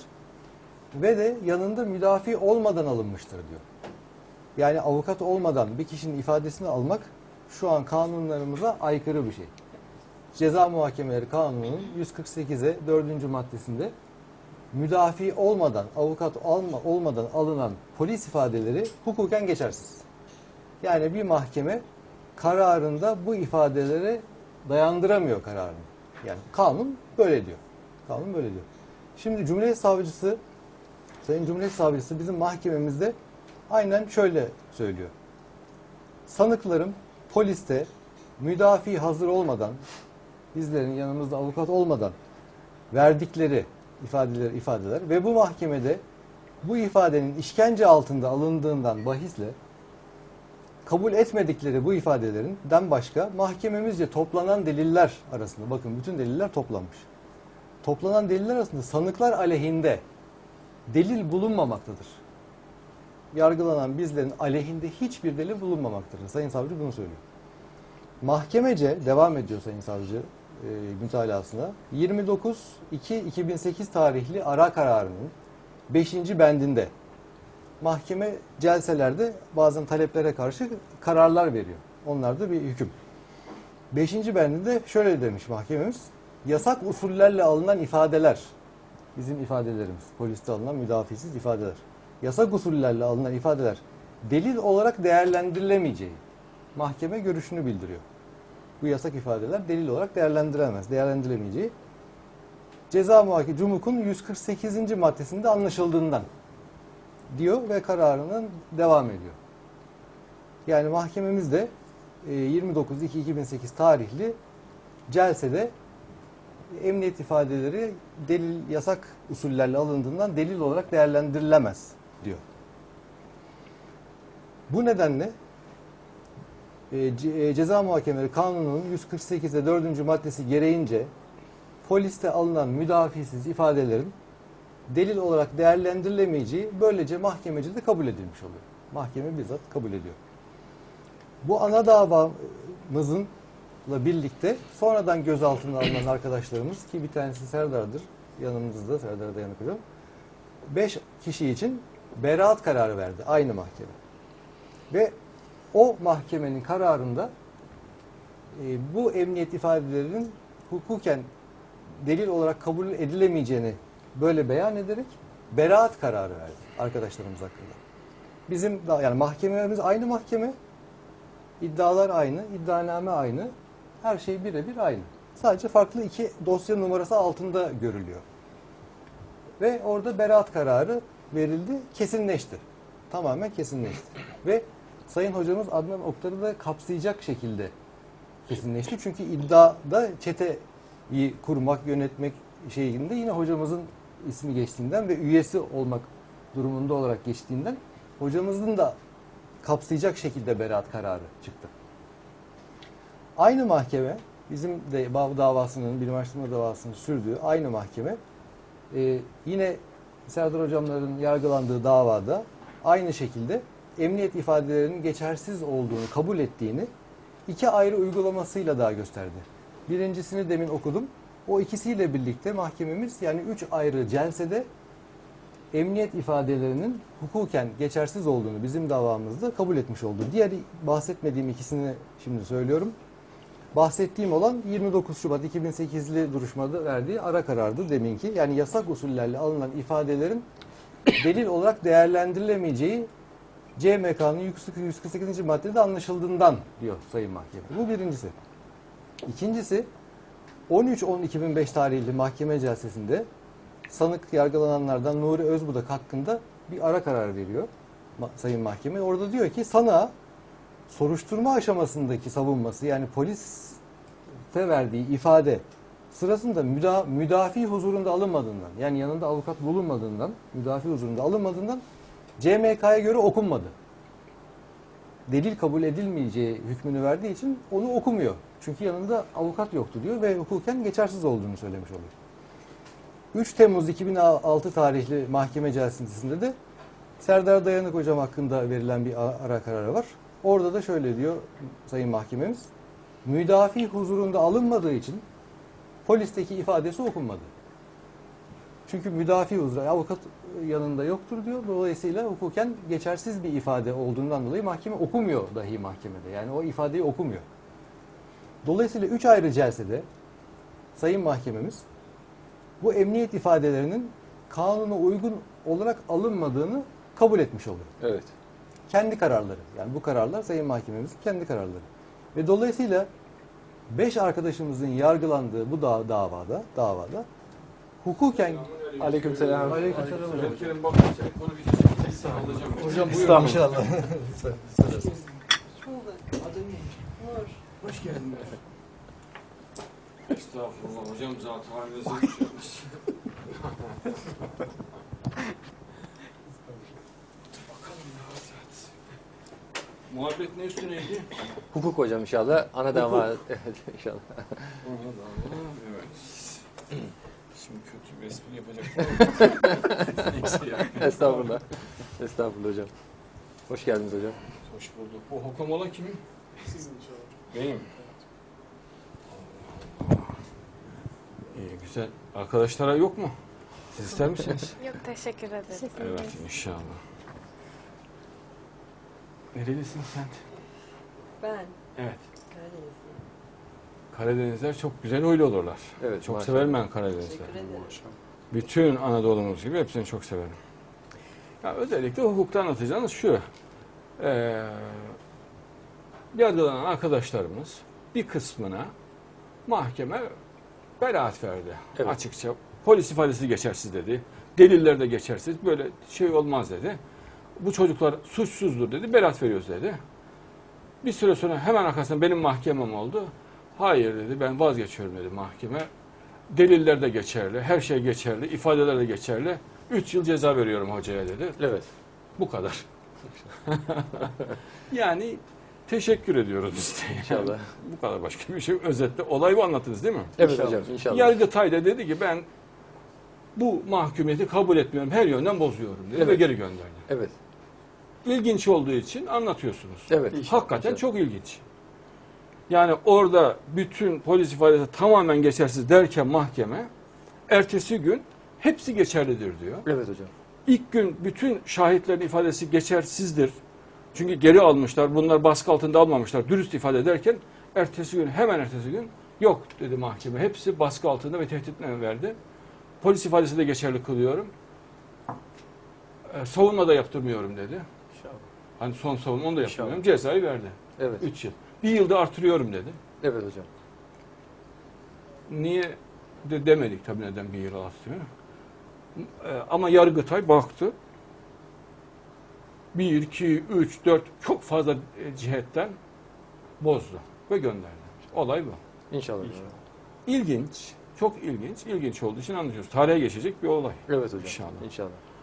Ve de yanında müdafi olmadan alınmıştır diyor. Yani avukat olmadan bir kişinin ifadesini almak şu an kanunlarımıza aykırı bir şey. Ceza Muhakemeleri Kanunu'nun 148'e 4. maddesinde müdafi olmadan, avukat olmadan alınan polis ifadeleri hukuken geçersiz. Yani bir mahkeme kararında bu ifadeleri dayandıramıyor kararını. Yani kanun böyle diyor. Kanun böyle diyor. Şimdi Cumhuriyet Savcısı, Sayın Cumhuriyet Savcısı bizim mahkememizde aynen şöyle söylüyor. Sanıklarım poliste müdafi hazır olmadan, bizlerin yanımızda avukat olmadan verdikleri ifadeler ve bu mahkemede bu ifadenin işkence altında alındığından bahisle kabul etmedikleri bu ifadelerinden başka mahkememizce toplanan deliller arasında, bakın bütün deliller toplanmış. Toplanan deliller arasında sanıklar aleyhinde delil bulunmamaktadır. Yargılanan bizlerin aleyhinde hiçbir delil bulunmamaktadır. Sayın Savcı bunu söylüyor. Mahkemece devam ediyor Sayın Savcı mütalasına. 29-2-2008 tarihli ara kararının 5. bendinde mahkeme celselerde bazen taleplere karşı kararlar veriyor. Onlar da bir hüküm. 5. bendinde şöyle demiş mahkememiz. Yasak usullerle alınan ifadeler, bizim ifadelerimiz, poliste alınan müdafisiz ifadeler. Yasak usullerle alınan ifadeler delil olarak değerlendirilemeyeceği mahkeme görüşünü bildiriyor. Bu yasak ifadeler delil olarak değerlendirilemeyeceği Ceza Muhakeme Cumhuk'un 148. maddesinde anlaşıldığından diyor ve kararının devam ediyor. Yani mahkememiz de 29-2-2008 tarihli celsede emniyet ifadeleri delil yasak usullerle alındığından delil olarak değerlendirilemez diyor. Bu nedenle Ceza Muhakemeleri Kanunu'nun 148'de 4. maddesi gereğince poliste alınan müdafisiz ifadelerin delil olarak değerlendirilemeyeceği böylece mahkemecide kabul edilmiş oluyor. Mahkeme bizzat kabul ediyor. Bu ana davamızınla birlikte sonradan gözaltına alınan arkadaşlarımız ki bir tanesi Serdar'dır. Yanımızda Serdar Dayanık Hocam. 5 kişi için beraat kararı verdi aynı mahkeme. Ve o mahkemenin kararında bu emniyet ifadelerinin hukuken delil olarak kabul edilemeyeceğini böyle beyan ederek beraat kararı verdi arkadaşlarımız hakkında. Bizim yani mahkemelerimiz aynı mahkeme, iddialar aynı, iddianame aynı, her şey birebir aynı. Sadece farklı iki dosya numarası altında görülüyor. Ve orada beraat kararı verildi, kesinleşti. Tamamen kesinleşti. Ve Sayın Hocamız Adnan Oktar'ı da kapsayacak şekilde kesinleşti. Çünkü iddiada çeteyi kurmak, yönetmek şeyinde yine hocamızın ismi geçtiğinden ve üyesi olmak durumunda olarak geçtiğinden hocamızın da kapsayacak şekilde beraat kararı çıktı. Aynı mahkeme, bizim de davasının, bilim araştırma davasının sürdüğü aynı mahkeme yine Serdar hocamların yargılandığı davada aynı şekilde emniyet ifadelerinin geçersiz olduğunu kabul ettiğini iki ayrı uygulamasıyla daha gösterdi. Birincisini demin okudum. O ikisiyle birlikte mahkememiz yani 3 ayrı celsede emniyet ifadelerinin hukuken geçersiz olduğunu bizim davamızda kabul etmiş oldu. Diğer bahsetmediğim ikisini şimdi söylüyorum. Bahsettiğim olan 29 Şubat 2008'li duruşmada verdiği ara karardı deminki. Yani yasak usullerle alınan ifadelerin delil olarak değerlendirilemeyeceği CMK'nın 148. maddede anlaşıldığından diyor Sayın Mahkeme. Bu birincisi. İkincisi 13-10-2005 tarihli mahkeme celsesinde sanık yargılananlardan Nuri Özbudak hakkında bir ara karar veriyor Sayın Mahkeme. Orada diyor ki sanığa soruşturma aşamasındaki savunması yani poliste verdiği ifade sırasında müdafi huzurunda alınmadığından yani yanında avukat bulunmadığından müdafi huzurunda alınmadığından CMK'ya göre okunmadı. Delil kabul edilmeyeceği hükmünü verdiği için onu okumuyor. Çünkü yanında avukat yoktu diyor ve hukuken geçersiz olduğunu söylemiş oluyor. 3 Temmuz 2006 tarihli mahkeme celsesinde de Serdar Dayanık hocam hakkında verilen bir ara kararı var. Orada da şöyle diyor Sayın Mahkememiz. Müdafi huzurunda alınmadığı için polisteki ifadesi okunmadı. Çünkü müdafi huzurunda avukat yanında yoktur diyor. Dolayısıyla hukuken geçersiz bir ifade olduğundan dolayı mahkeme okumuyor dahi mahkemede. Yani o ifadeyi okumuyor. Dolayısıyla 3 ayrı celsede Sayın Mahkememiz bu emniyet ifadelerinin kanuna uygun olarak alınmadığını kabul etmiş oluyor. Evet. Kendi kararları. Yani bu kararlar Sayın Mahkememizin kendi kararları. Ve dolayısıyla 5 arkadaşımızın yargılandığı bu davada hukuken Aleykümselam. Aleykümselam hocam. Kerem bak senin konu bitecek. Sağ olacağım. Hocam İstanbul. inşallah. Hoş geldin. Estağfurullah hocam zaten halinize yükselmiş. Bakalım ya zaten. Muhabbet ne üstüneydi? Hukuk hocam inşallah. Ana dava evet, inşallah. Evet. Şimdi kötü bir espri yapacaktım. Neyse ya. Estağfurullah. Estağfurullah hocam. Hoş geldiniz hocam. Hoş bulduk. Bu hukum olan kimin? Sizin inşallah. Benim. İyi güzel. Arkadaşlara yok mu? Siz ister misiniz? Yok, teşekkür ederiz. Evet inşallah. Nerelisin sen? Ben Evet. Karadenizliyim. Karadenizler çok güzel huylu olurlar. Evet, Çok maşallah. severim ben Karadenizleri. Teşekkür ederim. Bütün Anadolu'muz gibi hepsini çok severim. Ya özellikle hukukta anlatacağınız şu. Yargılanan arkadaşlarımız bir kısmına mahkeme beraat verdi. Evet. Açıkça polis ifadesi geçersiz dedi. Deliller de geçersiz. Böyle şey olmaz dedi. Bu çocuklar suçsuzdur dedi. Beraat veriyoruz dedi. Bir süre sonra hemen arkasından benim mahkemem oldu. Hayır dedi, ben vazgeçiyorum dedi mahkeme. Deliller de geçerli, her şey geçerli, ifadeler de geçerli. 3 yıl ceza veriyorum hocaya dedi. Evet. Bu kadar. Yani teşekkür ediyoruz biz de. İnşallah. Bu kadar, başka bir şey. Özetle olay bu, anlattınız değil mi? Evet İnşallah. hocam inşallah. Yargıtay da dedi ki ben bu mahkumiyeti kabul etmiyorum, her yönden bozuyorum dedi Evet. ve geri gönderdi. Evet. İlginç olduğu için anlatıyorsunuz. Evet. Hakikaten İnşallah. çok ilginç. Yani orada bütün polis ifadesi tamamen geçersiz derken mahkeme ertesi gün hepsi geçerlidir diyor. Evet hocam. İlk gün bütün şahitlerin ifadesi geçersizdir. Çünkü geri almışlar, bunlar baskı altında almamışlar, dürüst ifade ederken ertesi gün, hemen ertesi gün yok dedi mahkeme. Hepsi baskı altında ve tehditle verdi. Polis ifadesi de geçerli kılıyorum. Savunma da yaptırmıyorum dedi. Hani son savunma, onu da yaptırmıyorum. Cezayı verdi. Evet. 3 yıl. 1 yılda artırıyorum dedi. Evet hocam. Niye de demedik tabii neden 1 yıl artırıyor. Ama Yargıtay baktı. 1, 2, 3, 4 çok fazla cihetten bozdu ve gönderdi. Olay bu. İnşallah. İlginç, çok ilginç. İlginç olduğu için anlatıyoruz. Tarihe geçecek bir olay. Evet hocam. İnşallah. İnşallah.